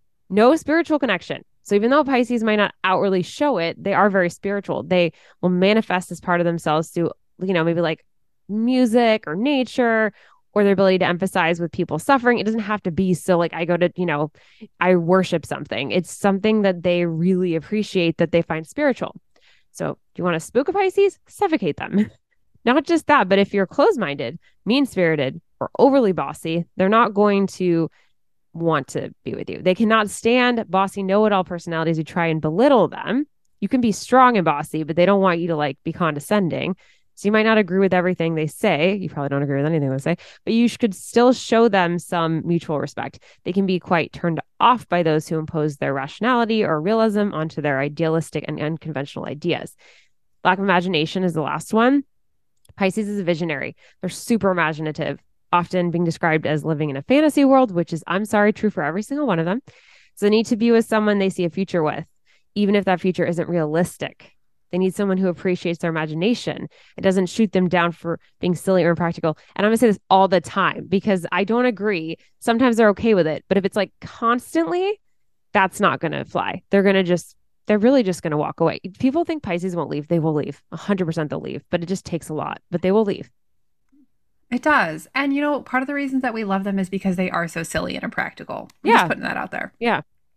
No spiritual connection. So even though Pisces might not outwardly show it, they are very spiritual. They will manifest as part of themselves through, you know, maybe like music or nature, or their ability to emphasize with people suffering. It doesn't have to be so like I go to, you know, I worship something. It's something that they really appreciate, that they find spiritual. So do you want to spook a Pisces? Suffocate them. Not just that, but if you're closed-minded, mean-spirited, or overly bossy, they're not going to want to be with you. They cannot stand bossy know-it-all personalities who try and belittle them. You can be strong and bossy, but they don't want you to like be condescending. So you might not agree with everything they say. You probably don't agree with anything they say, but you could still show them some mutual respect. They can be quite turned off by those who impose their rationality or realism onto their idealistic and unconventional ideas. Lack of imagination is the last one. Pisces is a visionary. They're super imaginative, often being described as living in a fantasy world, which is, I'm sorry, true for every single one of them. So they need to be with someone they see a future with, even if that future isn't realistic. They need someone who appreciates their imagination. It doesn't shoot them down for being silly or impractical. And I'm going to say this all the time because I don't agree. Sometimes they're okay with it. But if it's like constantly, that's not going to fly. They're going to just, they're really just going to walk away. People think Pisces won't leave. They will leave. one hundred percent they'll leave. But it just takes a lot. But they will leave. It does. And, you know, part of the reasons that we love them is because they are so silly and impractical. I'm Yeah. just putting that out there. Yeah.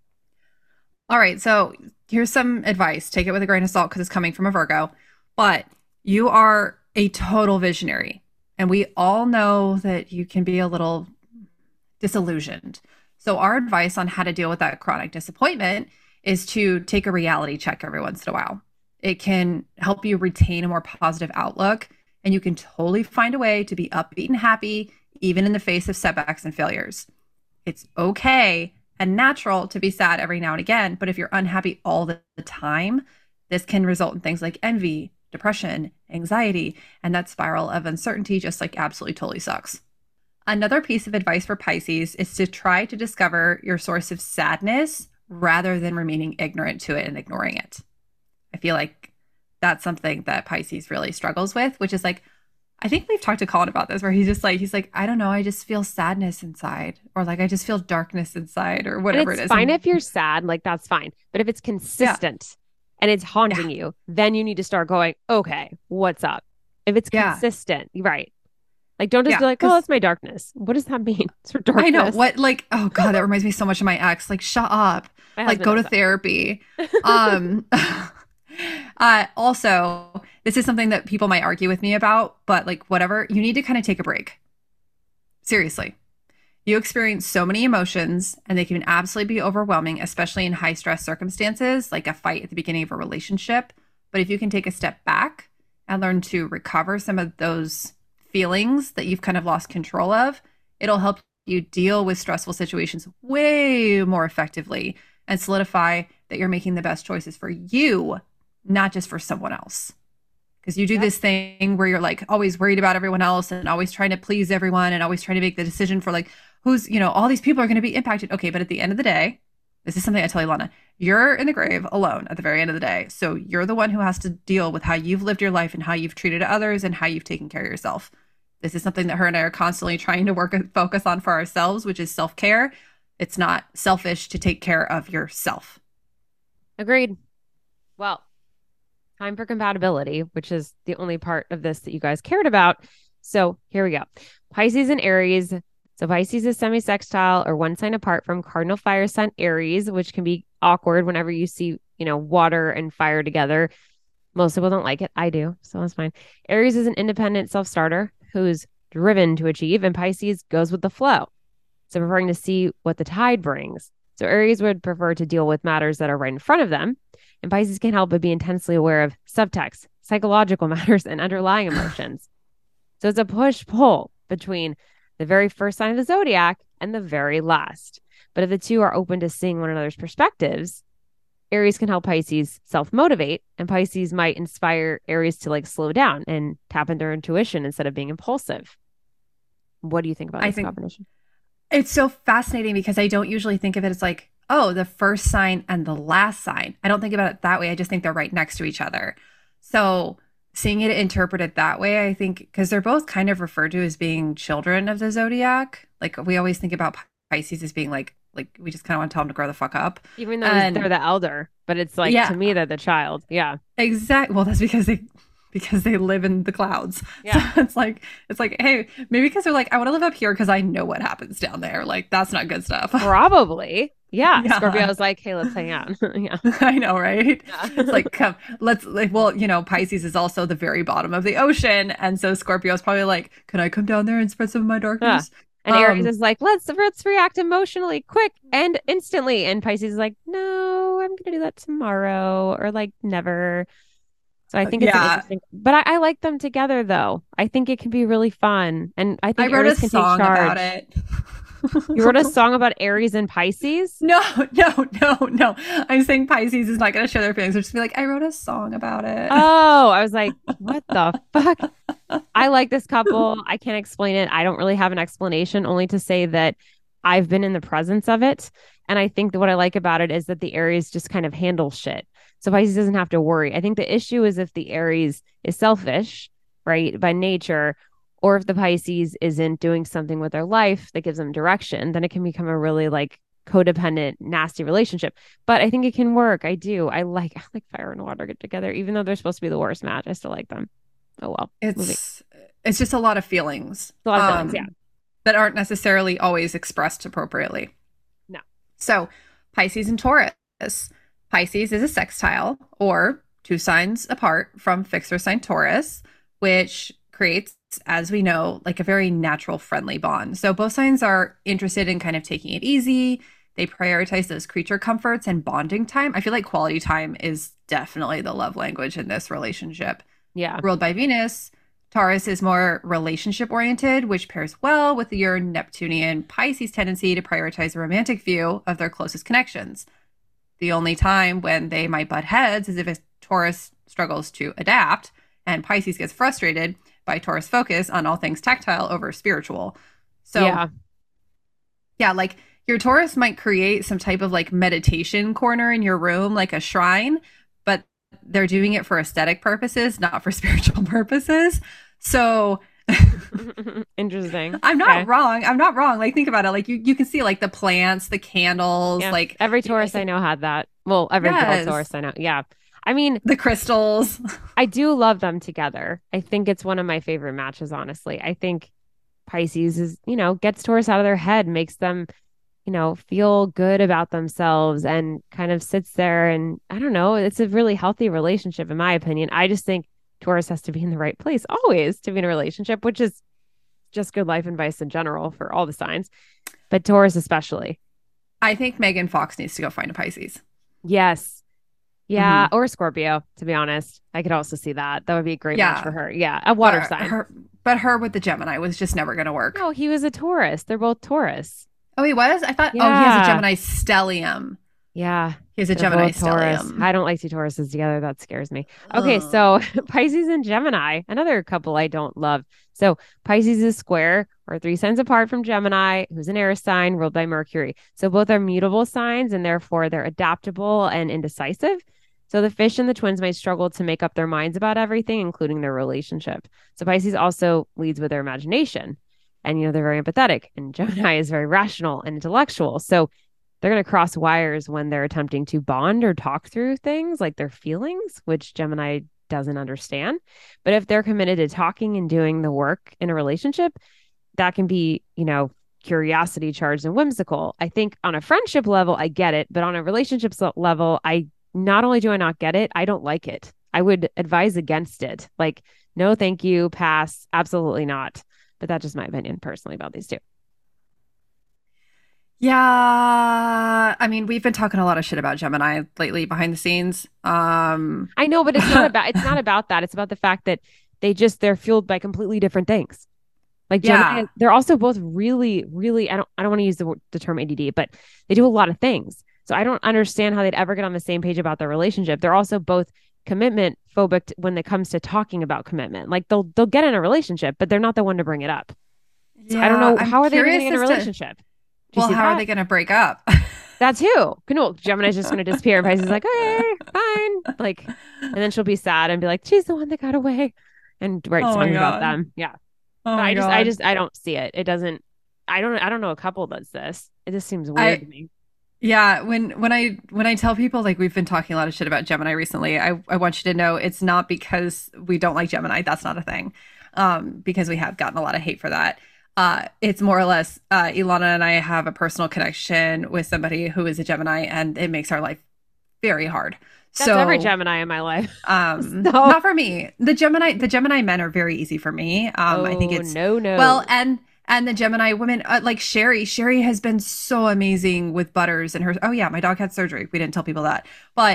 All right. So here's some advice. Take it with a grain of salt because it's coming from a Virgo. But you are a total visionary. And we all know that you can be a little disillusioned. So our advice on how to deal with that chronic disappointment is to take a reality check every once in a while. It can help you retain a more positive outlook. And you can totally find a way to be upbeat and happy, even in the face of setbacks and failures. It's okay and natural to be sad every now and again. But if you're unhappy all the time, this can result in things like envy, depression, anxiety, and that spiral of uncertainty just like absolutely totally sucks. Another piece of advice for Pisces is to try to discover your source of sadness rather than remaining ignorant to it and ignoring it. I feel like that's something that Pisces really struggles with, which is like, I think we've talked to Colin about this, where he's just like, he's like, I don't know, I just feel sadness inside, or like, I just feel darkness inside, or whatever and it's it is. fine And if you're sad, like that's fine. But if it's consistent yeah. and it's haunting yeah. you, then you need to start going, okay, what's up? If it's yeah. consistent, right? Like, don't just yeah, be like, oh, that's my darkness. What does that mean? It's for darkness. I know what, like, oh God, that reminds me so much of my ex. Like, shut up. Like, go to that. therapy. um, uh, also, this is something that people might argue with me about, but like, whatever, you need to kind of take a break. Seriously. You experience so many emotions and they can absolutely be overwhelming, especially in high stress circumstances, like a fight at the beginning of a relationship. But if you can take a step back and learn to recover some of those feelings that you've kind of lost control of, it'll help you deal with stressful situations way more effectively and solidify that you're making the best choices for you, not just for someone else. Because you do yep. this thing where you're like always worried about everyone else and always trying to please everyone and always trying to make the decision for like, who's, you know, all these people are going to be impacted. Okay, but at the end of the day, this is something I tell Ilana, you're in the grave alone at the very end of the day. So you're the one who has to deal with how you've lived your life and how you've treated others and how you've taken care of yourself. This is something that her and I are constantly trying to work focus on for ourselves, which is self-care. It's not selfish to take care of yourself. Agreed. Well, time for compatibility, which is the only part of this that you guys cared about. So here we go. Pisces and Aries. So Pisces is semi-sextile or one sign apart from cardinal fire sign Aries, which can be awkward whenever you see, you know, water and fire together. Most people don't like it. I do. So that's fine. Aries is an independent self-starter who's driven to achieve, and Pisces goes with the flow. So preferring to see what the tide brings. So Aries would prefer to deal with matters that are right in front of them. And Pisces can't help but be intensely aware of subtext, psychological matters, and underlying emotions. So it's a push-pull between the very first sign of the zodiac and the very last. But if the two are open to seeing one another's perspectives, Aries can help Pisces self-motivate, and Pisces might inspire Aries to like slow down and tap into their intuition instead of being impulsive. What do you think about I this think combination? It's so fascinating because I don't usually think of it as like, oh, the first sign and the last sign. I don't think about it that way. I just think they're right next to each other. So seeing it interpreted that way, I think, because they're both kind of referred to as being children of the zodiac. Like we always think about Pisces as being like, like we just kind of want to tell them to grow the fuck up. Even though and, they're the elder, but it's like, yeah, to me, they're the child. Yeah. Exactly. Well, that's because they, because they live in the clouds. Yeah. So it's like, it's like, hey, maybe because they're like, I want to live up here because I know what happens down there. Like, that's not good stuff. Probably. Yeah. Yeah. Scorpio was like, hey, let's hang out. Yeah. I know, right? Yeah. It's like, come, let's, like, well, you know, Pisces is also the very bottom of the ocean. And so Scorpio is probably like, can I come down there and spread some of my darkness? Yeah. And Aries um, is like, let's let's react emotionally, quick and instantly. And Pisces is like, no, I'm gonna do that tomorrow or like never. So I think it's an Yeah. interesting, but I, I like them together though. I think it can be really fun. And I I think wrote a Aries can take song about charge. it. You wrote a song about Aries and Pisces? No, no, no, no. I'm saying Pisces is not going to show their feelings. They're just be like, I wrote a song about it. Oh, I was like, what the fuck? I like this couple. I can't explain it. I don't really have an explanation, only to say that I've been in the presence of it. And I think that what I like about it is that the Aries just kind of handle shit. So Pisces doesn't have to worry. I think the issue is if the Aries is selfish, right, by nature, or if the Pisces isn't doing something with their life that gives them direction, then it can become a really like codependent, nasty relationship. But I think it can work. I do. I like I like fire and water get together, even though they're supposed to be the worst match. I still like them. Oh well. Moving. It's it's just a lot of feelings. A lot of feelings, um, yeah. that aren't necessarily always expressed appropriately. No. So Pisces and Taurus. Pisces is a sextile, or two signs apart from fixer sign Taurus, which creates, as we know, like a very natural, friendly bond. So both signs are interested in kind of taking it easy. They prioritize those creature comforts and bonding time. I feel like quality time is definitely the love language in this relationship. Yeah. Ruled by Venus, Taurus is more relationship oriented, which pairs well with your Neptunian Pisces tendency to prioritize the romantic view of their closest connections. The only time when they might butt heads is if a Taurus struggles to adapt and Pisces gets frustrated by Taurus focus on all things tactile over spiritual. So yeah. yeah, like your Taurus might create some type of like meditation corner in your room, like a shrine, but they're doing it for aesthetic purposes, not for spiritual purposes. So interesting. I'm not Okay. wrong. I'm not wrong. Like, think about it. Like, you, you can see like the plants, the candles, Yeah. like Every Taurus I know had that. Well, every girl Yes. Taurus I know. Yeah. I mean, the crystals. I do love them together. I think it's one of my favorite matches, honestly. I think Pisces is, you know, gets Taurus out of their head, makes them, you know, feel good about themselves and kind of sits there. And I don't know, it's a really healthy relationship, in my opinion. I just think Taurus has to be in the right place always to be in a relationship, which is just good life advice in general for all the signs, but Taurus especially. I think Megan Fox needs to go find a Pisces. Yes. Yeah. Or Scorpio, to be honest. I could also see that. That would be a great Yeah. match for her. Yeah. A water But sign. her, but her with the Gemini was just never going to work. No, he was a Taurus. They're both Taurus. Oh, he was? I thought, oh, he has Yeah. a Gemini stellium. Yeah. He has a They're Gemini both Taurus. stellium. I don't like two Tauruses together. That scares me. Okay, Ugh. so Pisces and Gemini, another couple I don't love. So Pisces is square or three signs apart from Gemini, who's an air sign ruled by Mercury. So both are mutable signs and therefore they're adaptable and indecisive. So the fish and the twins might struggle to make up their minds about everything, including their relationship. So Pisces also leads with their imagination. And, you know, they're very empathetic. And Gemini is very rational and intellectual. So they're going to cross wires when they're attempting to bond or talk through things like their feelings, which Gemini doesn't understand. But if they're committed to talking and doing the work in a relationship, that can be, you know, curiosity charged and whimsical. I think on a friendship level, I get it. But on a relationships level, I not only do I not get it, I don't like it. I would advise against it. Like, no, thank you, pass. Absolutely not. But that's just my opinion personally about these two. Yeah. I mean, we've been talking a lot of shit about Gemini lately behind the scenes. Um, I know, but it's not about it's not about that. It's about the fact that they just they're fueled by completely different things. Like Gemini, Yeah. they're also both really, really. I don't I don't want to use the word- the term A D D, but they do a lot of things. So I don't understand how they'd ever get on the same page about their relationship. They're also both commitment phobic when it comes to talking about commitment. Like they'll they'll get in a relationship, but they're not the one to bring it up. So I don't know, I'm how are they curious going to get in a as to- relationship? Do you well, see how are that? they going to break up? That too. No, Gemini's just going to disappear. And Pisces is like, okay, fine. Like, and then she'll be sad and be like, she's the one that got away, and write Oh my songs about God. them. Yeah. Oh But my I just, I God. just, I don't see it. It doesn't. I don't. I don't know a couple does this. It just seems weird I- to me. Yeah, when when I when I tell people like we've been talking a lot of shit about Gemini recently, I I want you to know it's not because we don't like Gemini. That's not a thing. Um, because we have gotten a lot of hate for that. Uh, it's more or less uh, Ilana and I have a personal connection with somebody who is a Gemini, and it makes our life very hard. That's so every Gemini in my life. um, So- not for me. The Gemini the Gemini men are very easy for me. Um, oh, I think it's no, no. well, and and the Gemini women, uh, like Sherry, Sherry has been so amazing with Butters and her. Oh yeah, my dog had surgery. We didn't tell people that, but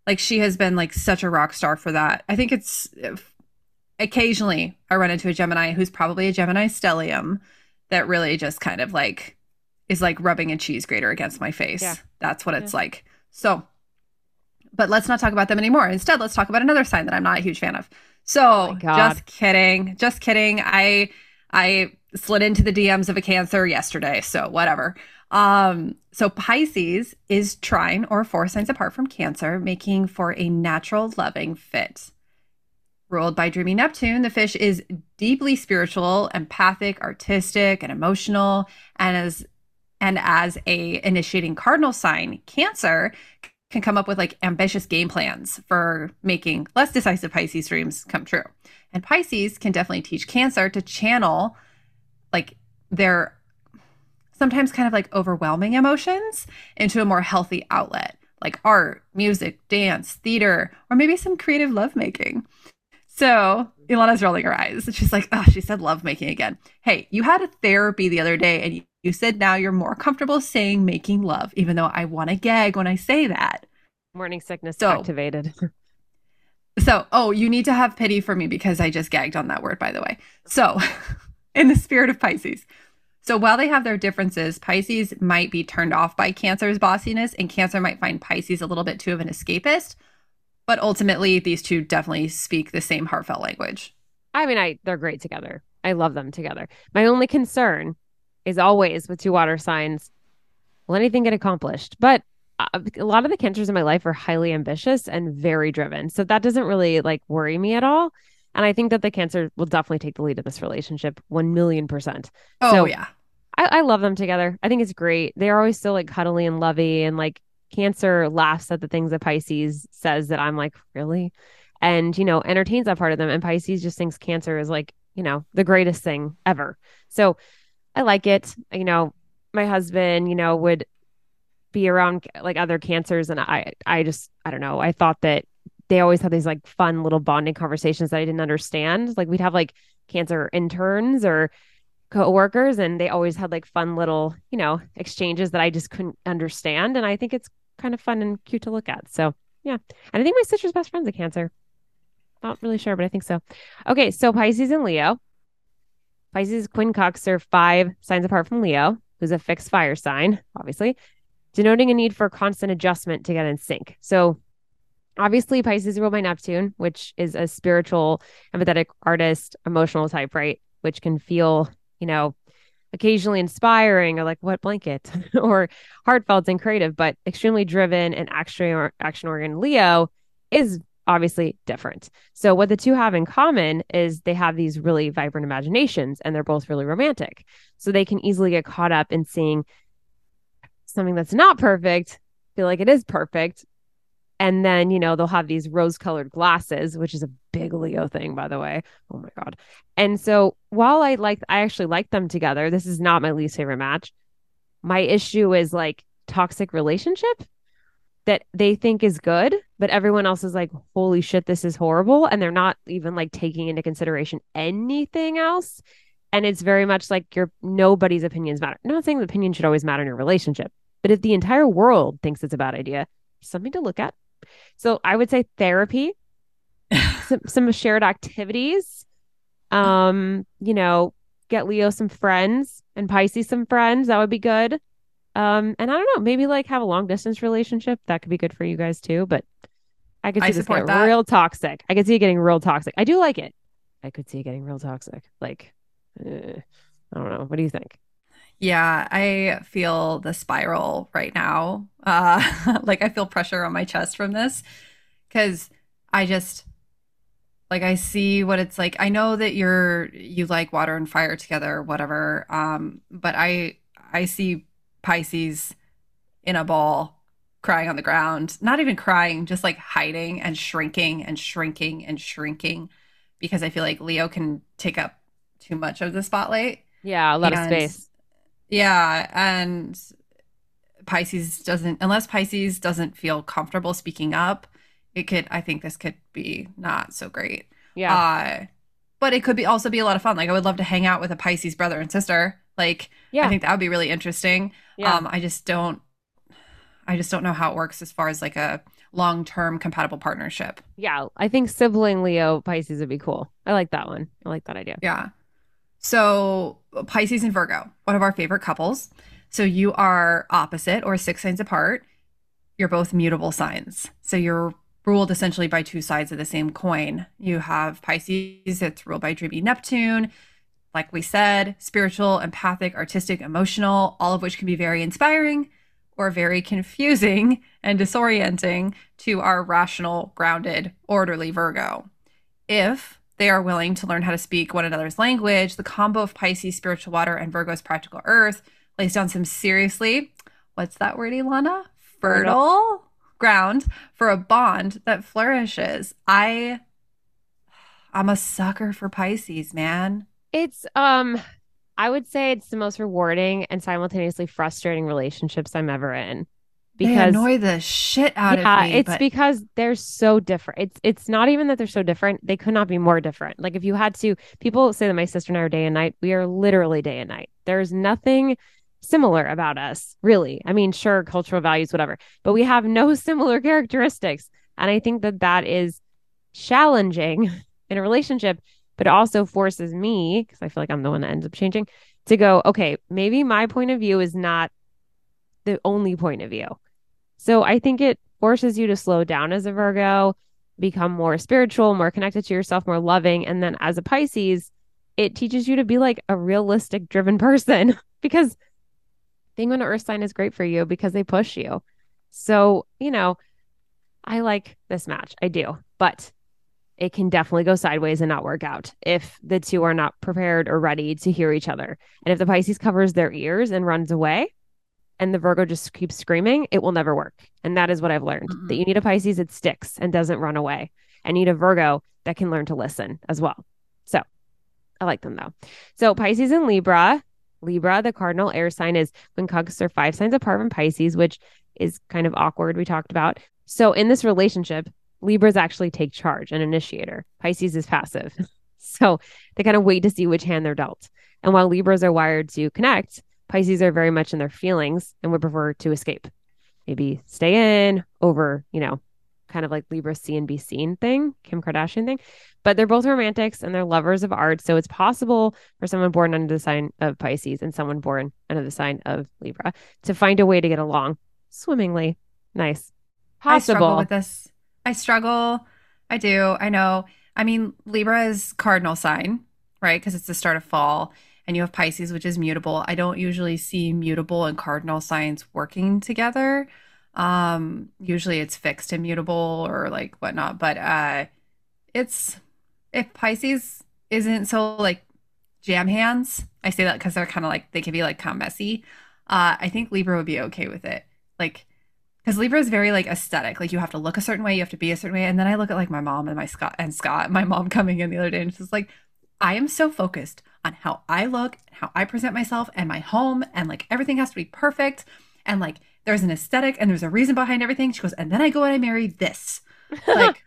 Like she has been like such a rock star for that. I think it's occasionally I run into a Gemini who's probably a Gemini stellium that really just kind of like is like rubbing a cheese grater against my face. Yeah. That's what it's Yeah. like. So, but let's not talk about them anymore. Instead, let's talk about another sign that I'm not a huge fan of. So, Oh my God. just kidding. Just kidding. I I slid into the D Ms of a Cancer yesterday, so whatever. Um, so Pisces is trine or four signs apart from Cancer, making for a natural loving fit. Ruled by dreamy Neptune, the fish is deeply spiritual, empathic, artistic, and emotional, and as and as a initiating cardinal sign, Cancer can come up with like ambitious game plans for making less decisive Pisces dreams come true. And Pisces can definitely teach Cancer to channel like their sometimes kind of like overwhelming emotions into a more healthy outlet, like art, music, dance, theater, or maybe some creative lovemaking. So Ilana's rolling her eyes. She's like, oh, she said lovemaking again. Hey, you had a therapy the other day and you, you said now you're more comfortable saying making love, even though I want to gag when I say that. Morning sickness So- activated. So, oh, you need to have pity for me because I just gagged on that word, by the way. So, in the spirit of Pisces. So, while they have their differences, Pisces might be turned off by Cancer's bossiness, and Cancer might find Pisces a little bit too of an escapist. But ultimately, these two definitely speak the same heartfelt language. I mean, I they're great together. I love them together. My only concern is always with two water signs, will anything get accomplished? But uh, a lot of the cancers in my life are highly ambitious and very driven. So that doesn't really like worry me at all. And I think that the Cancer will definitely take the lead in this relationship one million percent. Oh, So- yeah. I, I love them together. I think it's great. They're always so like cuddly and lovey, and like Cancer laughs at the things that Pisces says that I'm like, really? And, you know, entertains that part of them. And Pisces just thinks Cancer is like, you know, the greatest thing ever. So I like it. You know, my husband, you know, would be around like other Cancers. And I, I just, I don't know. I thought that they always had these like fun little bonding conversations that I didn't understand. Like we'd have like Cancer interns or co-workers, and they always had like fun little, you know, exchanges that I just couldn't understand. And I think it's kind of fun and cute to look at. So yeah. And I think my sister's best friend's a Cancer. Not really sure, but I think so. Okay, so Pisces and Leo. Pisces quincunx are five signs apart from Leo, who's a fixed fire sign, obviously, denoting a need for constant adjustment to get in sync. So obviously Pisces is ruled by Neptune, which is a spiritual, empathetic artist, emotional type, right? Which can feel, you know, occasionally inspiring or like wet blanket or heartfelt and creative, but extremely driven and action action oriented. Leo is obviously different. So what the two have in common is they have these really vibrant imaginations, and they're both really romantic. So they can easily get caught up in seeing something that's not perfect, feel like it is perfect. And then, you know, they'll have these rose colored glasses, which is a big Leo thing, by the way. Oh my God. And so while I like, I actually like them together, this is not my least favorite match. My issue is like toxic relationship that they think is good, but everyone else is like, holy shit, this is horrible. And they're not even like taking into consideration anything else. And it's very much like your nobody's opinions matter. I'm not saying the opinion should always matter in your relationship, but if the entire world thinks it's a bad idea, something to look at. So I would say therapy, some, some shared activities, um, you know, get Leo some friends and Pisces some friends. That would be good. Um, and I don't know, maybe like have a long distance relationship. That could be good for you guys too. But I could see I this support get that. real toxic. I could see it getting real toxic. I do like it. I could see it getting real toxic. Like, eh, I don't know. What do you think? Yeah, I feel the spiral right now. Uh, like I feel pressure on my chest from this because I just like I see what it's like. I know that you're you like water and fire together, or whatever. Um, but I I see Pisces in a ball crying on the ground, not even crying, just like hiding and shrinking and shrinking and shrinking because I feel like Leo can take up too much of the spotlight. Yeah, a lot of And- space. Yeah, and Pisces doesn't, unless Pisces doesn't feel comfortable speaking up, it could, I think this could be not so great. Yeah. Uh, but it could be also be a lot of fun. Like I would love to hang out with a Pisces brother and sister. Like yeah. I think that would be really interesting. yeah. Um, I just don't, I just don't know how it works as far as like a long-term compatible partnership. Yeah, I think sibling Leo Pisces would be cool. I like that one. I like that idea. Yeah. So Pisces and Virgo, one of our favorite couples. So you are opposite or six signs apart. You're both mutable signs. So you're ruled essentially by two sides of the same coin. You have Pisces, it's ruled by dreamy Neptune. Like we said, spiritual, empathic, artistic, emotional, all of which can be very inspiring or very confusing and disorienting to our rational, grounded, orderly Virgo. If they are willing to learn how to speak one another's language, the combo of Pisces, spiritual water, and Virgo's practical earth lays down some seriously, what's that word, Ilana? Fertile ground for a bond that flourishes. I, I'm a sucker for Pisces, man. It's um I would say it's the most rewarding and simultaneously frustrating relationships I'm ever in. They Because annoy the shit out yeah, of me. it's but because they're so different. It's it's not even that they're so different. They could not be more different. Like if you had to, people say that my sister and I are day and night. We are literally day and night. There's nothing similar about us, really. I mean, sure, cultural values, whatever, but we have no similar characteristics. And I think that that is challenging in a relationship, but it also forces me, because I feel like I'm the one that ends up changing, to go, okay, maybe my point of view is not the only point of view. So I think it forces you to slow down as a Virgo, become more spiritual, more connected to yourself, more loving. And then as a Pisces, it teaches you to be like a realistic, driven person because being an earth sign is great for you because they push you. So, you know, I like this match. I do. But it can definitely go sideways and not work out if the two are not prepared or ready to hear each other. And if the Pisces covers their ears and runs away and the Virgo just keeps screaming, it will never work. And that is what I've learned, Mm-mm. that you need a Pisces that sticks and doesn't run away, and you need a Virgo that can learn to listen as well. So I like them though. So Pisces and Libra, Libra, the cardinal air sign, is quincunx are five signs apart from Pisces, which is kind of awkward. We talked about. So in this relationship, Libras actually take charge and initiator. Pisces is passive. So they kind of wait to see which hand they're dealt. And while Libras are wired to connect, Pisces are very much in their feelings and would prefer to escape. Maybe stay in over, you know, kind of like Libra see and be seen thing, Kim Kardashian thing. But they're both romantics and they're lovers of art. So it's possible for someone born under the sign of Pisces and someone born under the sign of Libra to find a way to get along swimmingly. Nice. I struggle Possible. with this. I struggle. I do. I know. I mean, Libra is cardinal sign, right? Because it's the start of fall. And you have Pisces, which is mutable. I don't usually see mutable and cardinal signs working together. Um, usually it's fixed and mutable or like whatnot. But uh it's if Pisces isn't so like jam hands, I say that because they're kind of like they can be like kind of messy. Uh, I think Libra would be okay with it. Like because Libra is very like aesthetic. Like you have to look a certain way, you have to be a certain way. And then I look at like my mom and my Scott and Scott, my mom coming in the other day, and she's like, I am so focused on how I look, how I present myself and my home, and like everything has to be perfect. And like there's an aesthetic and there's a reason behind everything. She goes, and then I go and I marry this. Like,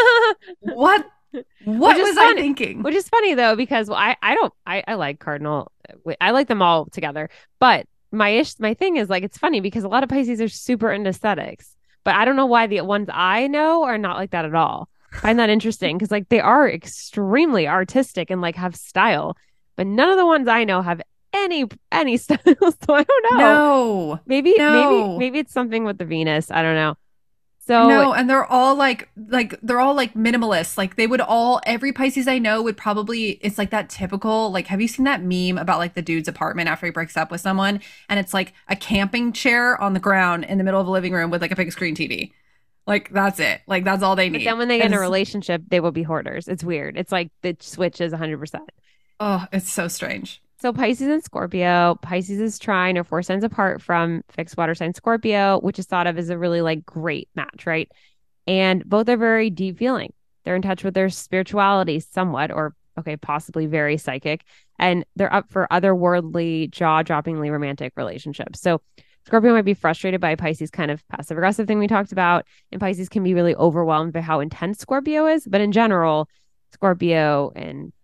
what what Which is was I funny- thinking? Which is funny though, because well, I, I don't I, I like cardinal. I like them all together. But my ish my thing is like it's funny because a lot of Pisces are super into aesthetics. But I don't know why the ones I know are not like that at all. I find that interesting because like they are extremely artistic and like have style, but none of the ones I know have any any style. So I don't know. No. Maybe No. maybe maybe it's something with the Venus. I don't know. So No, and they're all like like they're all like minimalists. Like they would all every Pisces I know would probably it's like that typical like have you seen that meme about like the dude's apartment after he breaks up with someone and it's like a camping chair on the ground in the middle of a living room with like a big screen T V. Like that's it. Like that's all they but need. then when they get in a It's- relationship, they will be hoarders. It's weird. It's like the switch is one hundred percent. Oh, it's so strange. So Pisces and Scorpio, Pisces is trine or four signs apart from fixed water sign Scorpio, which is thought of as a really like great match, right? And both are very deep feeling. They're in touch with their spirituality somewhat, or okay, possibly very psychic, and they're up for otherworldly, jaw-droppingly romantic relationships. So Scorpio might be frustrated by Pisces kind of passive aggressive thing we talked about, and Pisces can be really overwhelmed by how intense Scorpio is. But in general, Scorpio and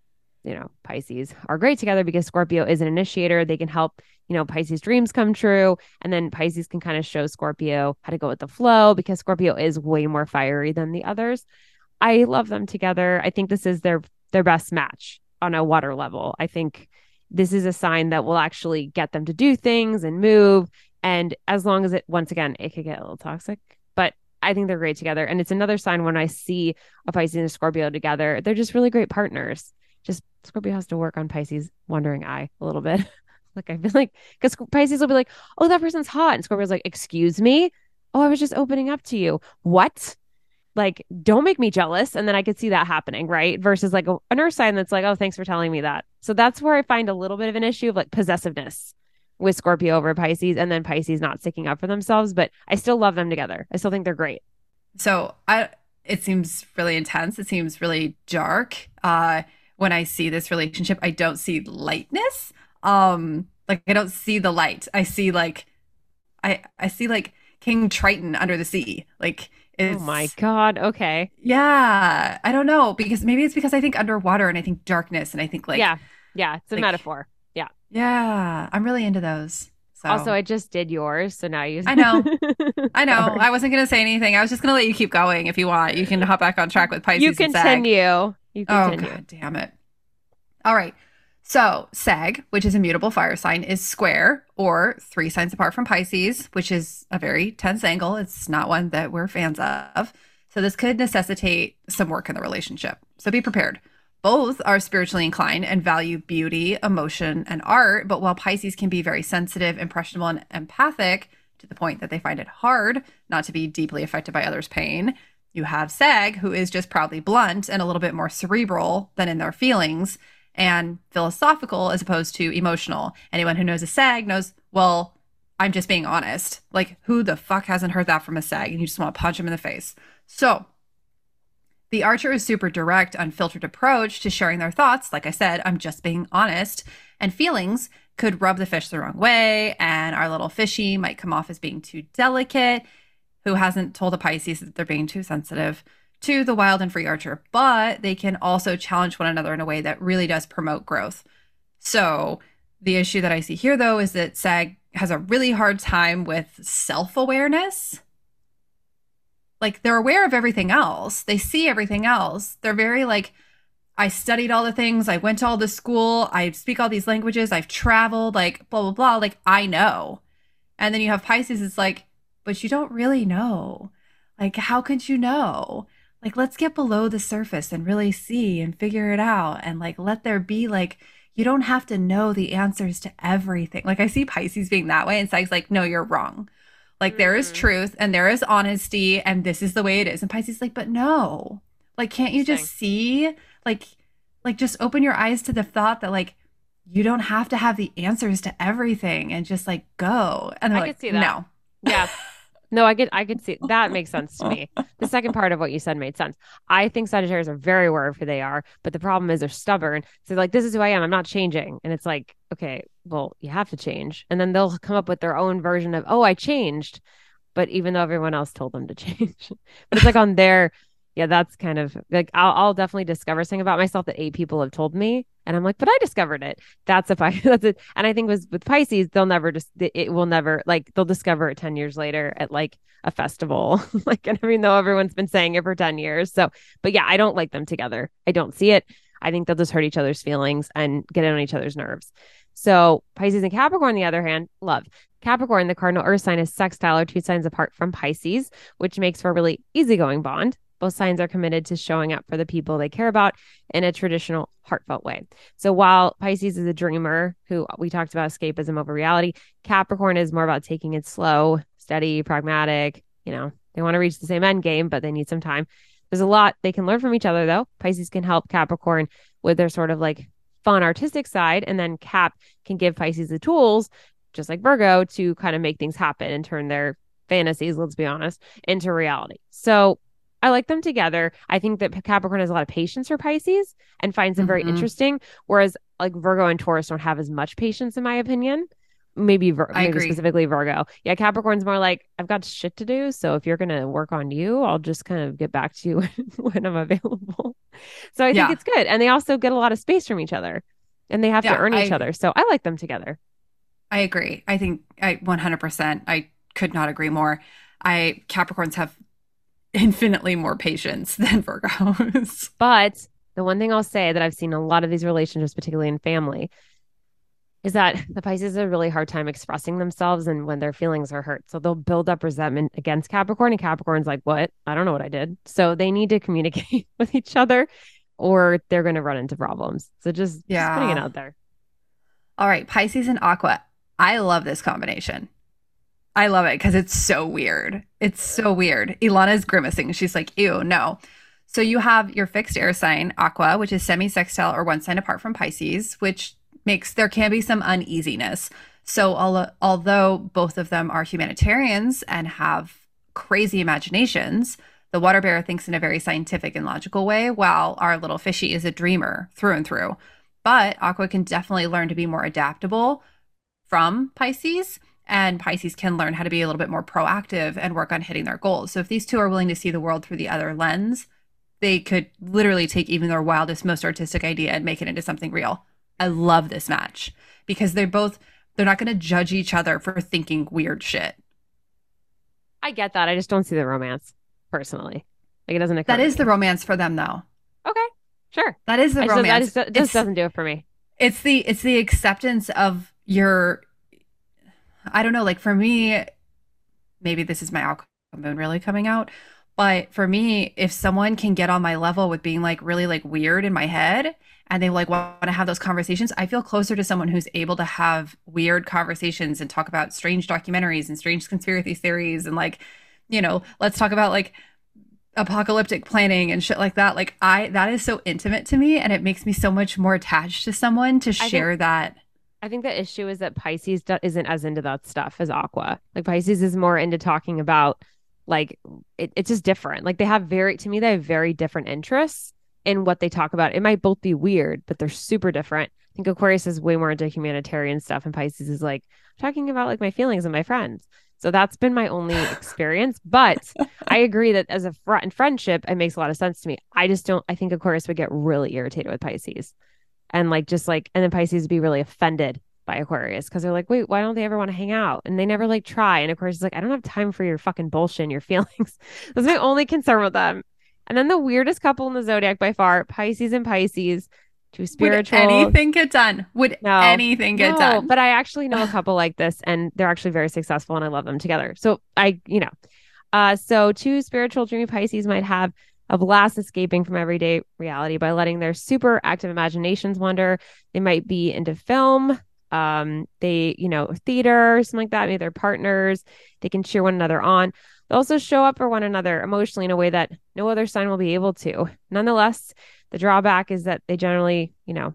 you know, Pisces are great together because Scorpio is an initiator. They can help, you know, Pisces dreams come true. And then Pisces can kind of show Scorpio how to go with the flow because Scorpio is way more fiery than the others. I love them together. I think this is their their best match on a water level. I think this is a sign that will actually get them to do things and move. And as long as it, once again, it could get a little toxic, but I think they're great together. And it's another sign when I see a Pisces and a Scorpio together, they're just really great partners. Just Scorpio has to work on Pisces' wandering eye a little bit. Like, I feel like, because Pisces will be like, oh, that person's hot. And Scorpio's like, excuse me? Oh, I was just opening up to you. What? Like, don't make me jealous. And then I could see that happening, right? Versus like a, an earth sign that's like, oh, thanks for telling me that. So that's where I find a little bit of an issue of like possessiveness with Scorpio over Pisces, and then Pisces not sticking up for themselves. But I still love them together. I still think they're great. So I, it seems really intense. It seems really dark. Uh, when I see this relationship, I don't see lightness. Um, like I don't see the light. I see like, I I see like King Triton under the sea. Like Oh it's my God. Okay. yeah. I don't know because maybe it's because I think underwater and I think darkness and I think like Yeah. Yeah. It's a like metaphor. Yeah. yeah. I'm really into those. So Also, I just did yours. So now you. I know. I know. Sorry. I wasn't gonna say anything. I was just gonna let you keep going if you want. You can hop back on track with Pisces You and Sag. continue. You Oh, continue. God damn it. All right. So, Sag, which is a mutable fire sign, is square or three signs apart from Pisces, which is a very tense angle. It's not one that we're fans of. So, this could necessitate some work in the relationship. So, be prepared. Both are spiritually inclined and value beauty, emotion, and art. But while Pisces can be very sensitive, impressionable, and empathic to the point that they find it hard not to be deeply affected by others' pain, you have Sag, who is just proudly blunt and a little bit more cerebral than in their feelings and philosophical as opposed to emotional. Anyone who knows a Sag knows, well, I'm just being honest. Like, who the fuck hasn't heard that from a Sag? And you just want to punch him in the face. So, the Archer is super direct, unfiltered approach to sharing their thoughts. Like I said, I'm just being honest. And feelings could rub the fish the wrong way. And our little fishy might come off as being too delicate. Who hasn't told a Pisces that they're being too sensitive to the wild and free Archer? But they can also challenge one another in a way that really does promote growth. So the issue that I see here, though, is that Sag has a really hard time with self-awareness. Like, they're aware of everything else. They see everything else. They're very like, I studied all the things. I went to all this school. I speak all these languages. I've traveled, like, blah, blah, blah. Like, I know. And then you have Pisces. It's like, but you don't really know. Like, how could you know? Like, let's get below the surface and really see and figure it out. And like, let there be like, you don't have to know the answers to everything. Like, I see Pisces being that way. And Sag's like, no, you're wrong. Like, there is Mhm. truth and there is honesty and this is the way it is. And Pisces is like, but no. Like, can't you just see? Like, like just open your eyes to the thought that like, you don't have to have the answers to everything and just like go. And they're I like, could see that. no. Yeah. No, I could I could see that makes sense to me. The second part of what you said made sense. I think Sagittarius are very aware of who they are, but the problem is they're stubborn. So they're like, this is who I am. I'm not changing. And it's like, okay, well, you have to change. And then they'll come up with their own version of, oh, I changed. But even though everyone else told them to change. But it's like on their, yeah, that's kind of like I'll I'll definitely discover something about myself that eight people have told me. And I'm like, but I discovered it. That's if I that's it. And I think with with Pisces, they'll never just it will never like they'll discover it ten years later at like a festival. Like, and I mean, though everyone's been saying it for ten years. So, but yeah, I don't like them together. I don't see it. I think they'll just hurt each other's feelings and get on each other's nerves. So Pisces and Capricorn, on the other hand, love. Capricorn, the cardinal earth sign, is sextile or two signs apart from Pisces, which makes for a really easygoing bond. Both signs are committed to showing up for the people they care about in a traditional, heartfelt way. So while Pisces is a dreamer, who we talked about escapism over reality, Capricorn is more about taking it slow, steady, pragmatic. You know, they want to reach the same end game, but they need some time. There's a lot they can learn from each other, though. Pisces can help Capricorn with their sort of like fun artistic side, and then Cap can give Pisces the tools, just like Virgo, to kind of make things happen and turn their fantasies, let's be honest, into reality. So I like them together. I think that Capricorn has a lot of patience for Pisces and finds them very Mhm. interesting, whereas like Virgo and Taurus don't have as much patience, in my opinion. Maybe Vir- I maybe agree. specifically Virgo. Yeah, Capricorn's more like, I've got shit to do, so if you're gonna work on you, I'll just kind of get back to you when I'm available. So I think Yeah. it's good. And they also get a lot of space from each other and they have to Yeah. earn each I other. So I like them together. I agree. I think I one hundred percent. I could not agree more. I Capricorns have infinitely more patience than Virgos. But the one thing I'll say that I've seen a lot of these relationships, particularly in family, is that the Pisces have a really hard time expressing themselves and when their feelings are hurt. So they'll build up resentment against Capricorn, and Capricorn's like, what? I don't know what I did. So they need to communicate with each other or they're going to run into problems. So just, just putting it Yeah. out there. All right, Pisces and Aqua. I love this combination. I love it because it's so weird. It's so weird. Ilana's grimacing. She's like, ew, no. So you have your fixed air sign, Aqua, which is semi-sextile or one sign apart from Pisces, which makes there can be some uneasiness. So al- although both of them are humanitarians and have crazy imaginations, the water bearer thinks in a very scientific and logical way, while our little fishy is a dreamer through and through. But Aqua can definitely learn to be more adaptable from Pisces, and Pisces can learn how to be a little bit more proactive and work on hitting their goals. So if these two are willing to see the world through the other lens, they could literally take even their wildest, most artistic idea and make it into something real. I love this match because they're both, they're not going to judge each other for thinking weird shit. I get that. I just don't see the romance personally. Like it doesn't occur That to is the me. romance for them, though. Okay, sure. That is the I just, I romance. just, it just It's doesn't do it for me. it's the it's the acceptance of your, I don't know, like for me, maybe this is my Aqua moon really coming out, but for me, if someone can get on my level with being like really like weird in my head and they like want to have those conversations, I feel closer to someone who's able to have weird conversations and talk about strange documentaries and strange conspiracy theories and like, you know, let's talk about like apocalyptic planning and shit like that. Like I that is so intimate to me and it makes me so much more attached to someone to I think share that. I think the issue is that Pisces do- isn't as into that stuff as Aqua. Like Pisces is more into talking about like it, it's just different. Like they have very to me they have very different interests in what they talk about. It might both be weird, but they're super different. I think Aquarius is way more into humanitarian stuff and Pisces is like talking about like my feelings and my friends. So that's been my only experience, but I agree that as a fr- in friendship, it makes a lot of sense to me. I just don't. I think Aquarius would get really irritated with Pisces and like just like and then Pisces would be really offended by Aquarius because they're like, wait, why don't they ever want to hang out? And they never like try. And Aquarius is like, I don't have time for your fucking bullshit and your feelings. That's my only concern with them. And then the weirdest couple in the zodiac by far, Pisces and Pisces, two Would spiritual. anything get done? Would No, anything get no, done? but I actually know a couple like this, and they're actually very successful, and I love them together. So I, you know, uh, so two spiritual dreamy Pisces might have a blast escaping from everyday reality by letting their super active imaginations wander. They might be into film, um, they, you know, theater, something like that. Maybe they're partners. They can cheer one another on. They also show up for one another emotionally in a way that no other sign will be able to. Nonetheless, the drawback is that they generally, you know,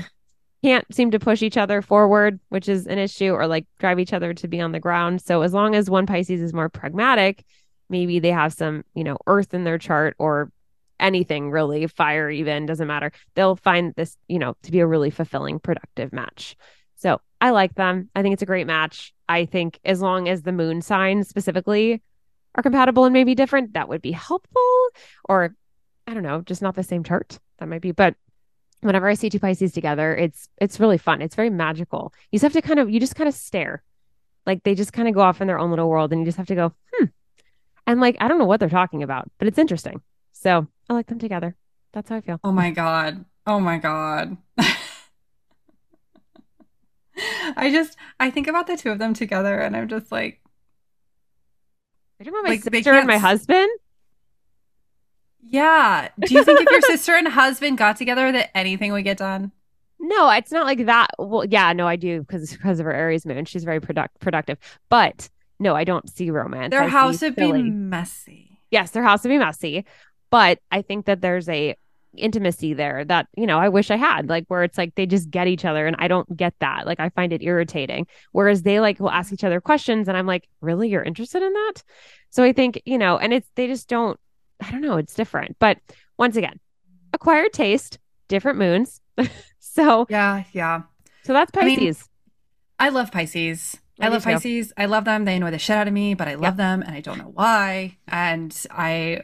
can't seem to push each other forward, which is an issue, or like drive each other to be on the ground. So as long as one Pisces is more pragmatic, maybe they have some, you know, earth in their chart or anything really, fire even, doesn't matter. They'll find this, you know, to be a really fulfilling, productive match. So I like them. I think it's a great match. I think as long as the moon signs specifically are compatible and maybe different, that would be helpful. Or I don't know, just not the same chart. That might be, but whenever I see two Pisces together, it's it's really fun. It's very magical. You just have to kind of you just kind of stare. Like they just kind of go off in their own little world and you just have to go, hmm. And like I don't know what they're talking about, but it's interesting. So I like them together. That's how I feel. Oh my God. Oh my God. I just I think about the two of them together and I'm just like Are you talking about my like they sister and can't my s- husband? yeah. Do you think if your sister and husband got together that anything would get done? No, it's not like that. Well, yeah, no, I do because because of her Aries moon. She's very product productive. But no, I don't see romance. Their I see house would be silly. messy. Yes, their house would be messy, but I think that there's a intimacy there that, you know, I wish I had, like where it's like they just get each other and I don't get that. Like I find it irritating. Whereas they like will ask each other questions and I'm like, really, you're interested in that? So I think, you know, and it's they just don't, I don't know, it's different. But once again, acquired taste, different moons. So Yeah, yeah. so that's I mean, Pisces. I love Pisces. I I do love too. Pisces. I love them. They annoy the shit out of me, but I Yep. love them and I don't know why. And I,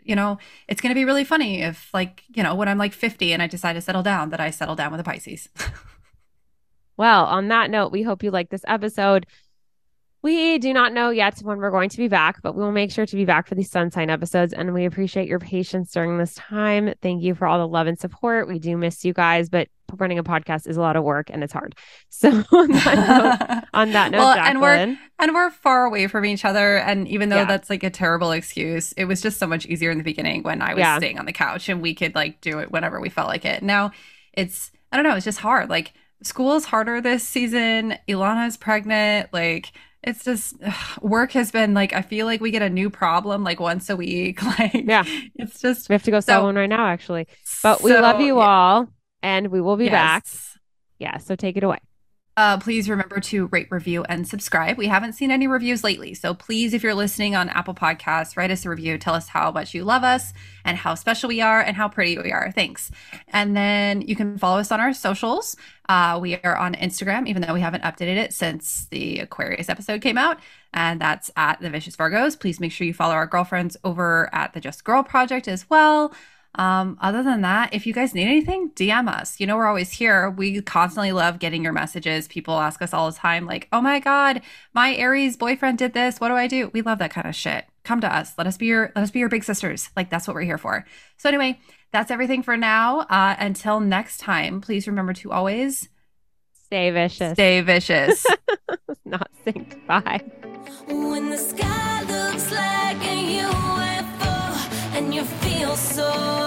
you know, it's going to be really funny if, like, you know, when I'm like fifty and I decide to settle down, that I settle down with a Pisces. Well, on that note, we hope you like this episode. We do not know yet when we're going to be back, but we will make sure to be back for these sun sign episodes. And we appreciate your patience during this time. Thank you for all the love and support. We do miss you guys, but running a podcast is a lot of work and it's hard. So on that note, on that note, well, Jacqueline, and we're and we're far away from each other. And even though Yeah. that's like a terrible excuse, it was just so much easier in the beginning when I was Yeah. staying on the couch and we could like do it whenever we felt like it. Now it's I don't know, it's just hard. Like school is harder this season. Ilana's pregnant. Like it's just ugh, work has been like I feel like we get a new problem like once a week. Like Yeah. it's just we have to go sell so- one right now, actually. But we so, love you yeah. all and we will be back. Yes. Yeah. So take it away. Uh, please remember to rate, review, and subscribe. We haven't seen any reviews lately. So please, if you're listening on Apple Podcasts, write us a review. Tell us how much you love us and how special we are and how pretty we are. Thanks. And then you can follow us on our socials. Uh, we are on Instagram, even though we haven't updated it since the Aquarius episode came out. And that's at The Vicious Virgos. Please make sure you follow our girlfriends over at the Just Girl Project as well. Um, other than that, if you guys need anything, D M us. You know, we're always here. We constantly love getting your messages. People ask us all the time, like, oh my God, my Aries boyfriend did this. What do I do? We love that kind of shit. Come to us. Let us be your, let us be your big sisters. Like, that's what we're here for. So anyway, that's everything for now. Uh, until next time, please remember to always Stay vicious. stay vicious. Not sync. Bye. When the sky looks like a U F O and you feel so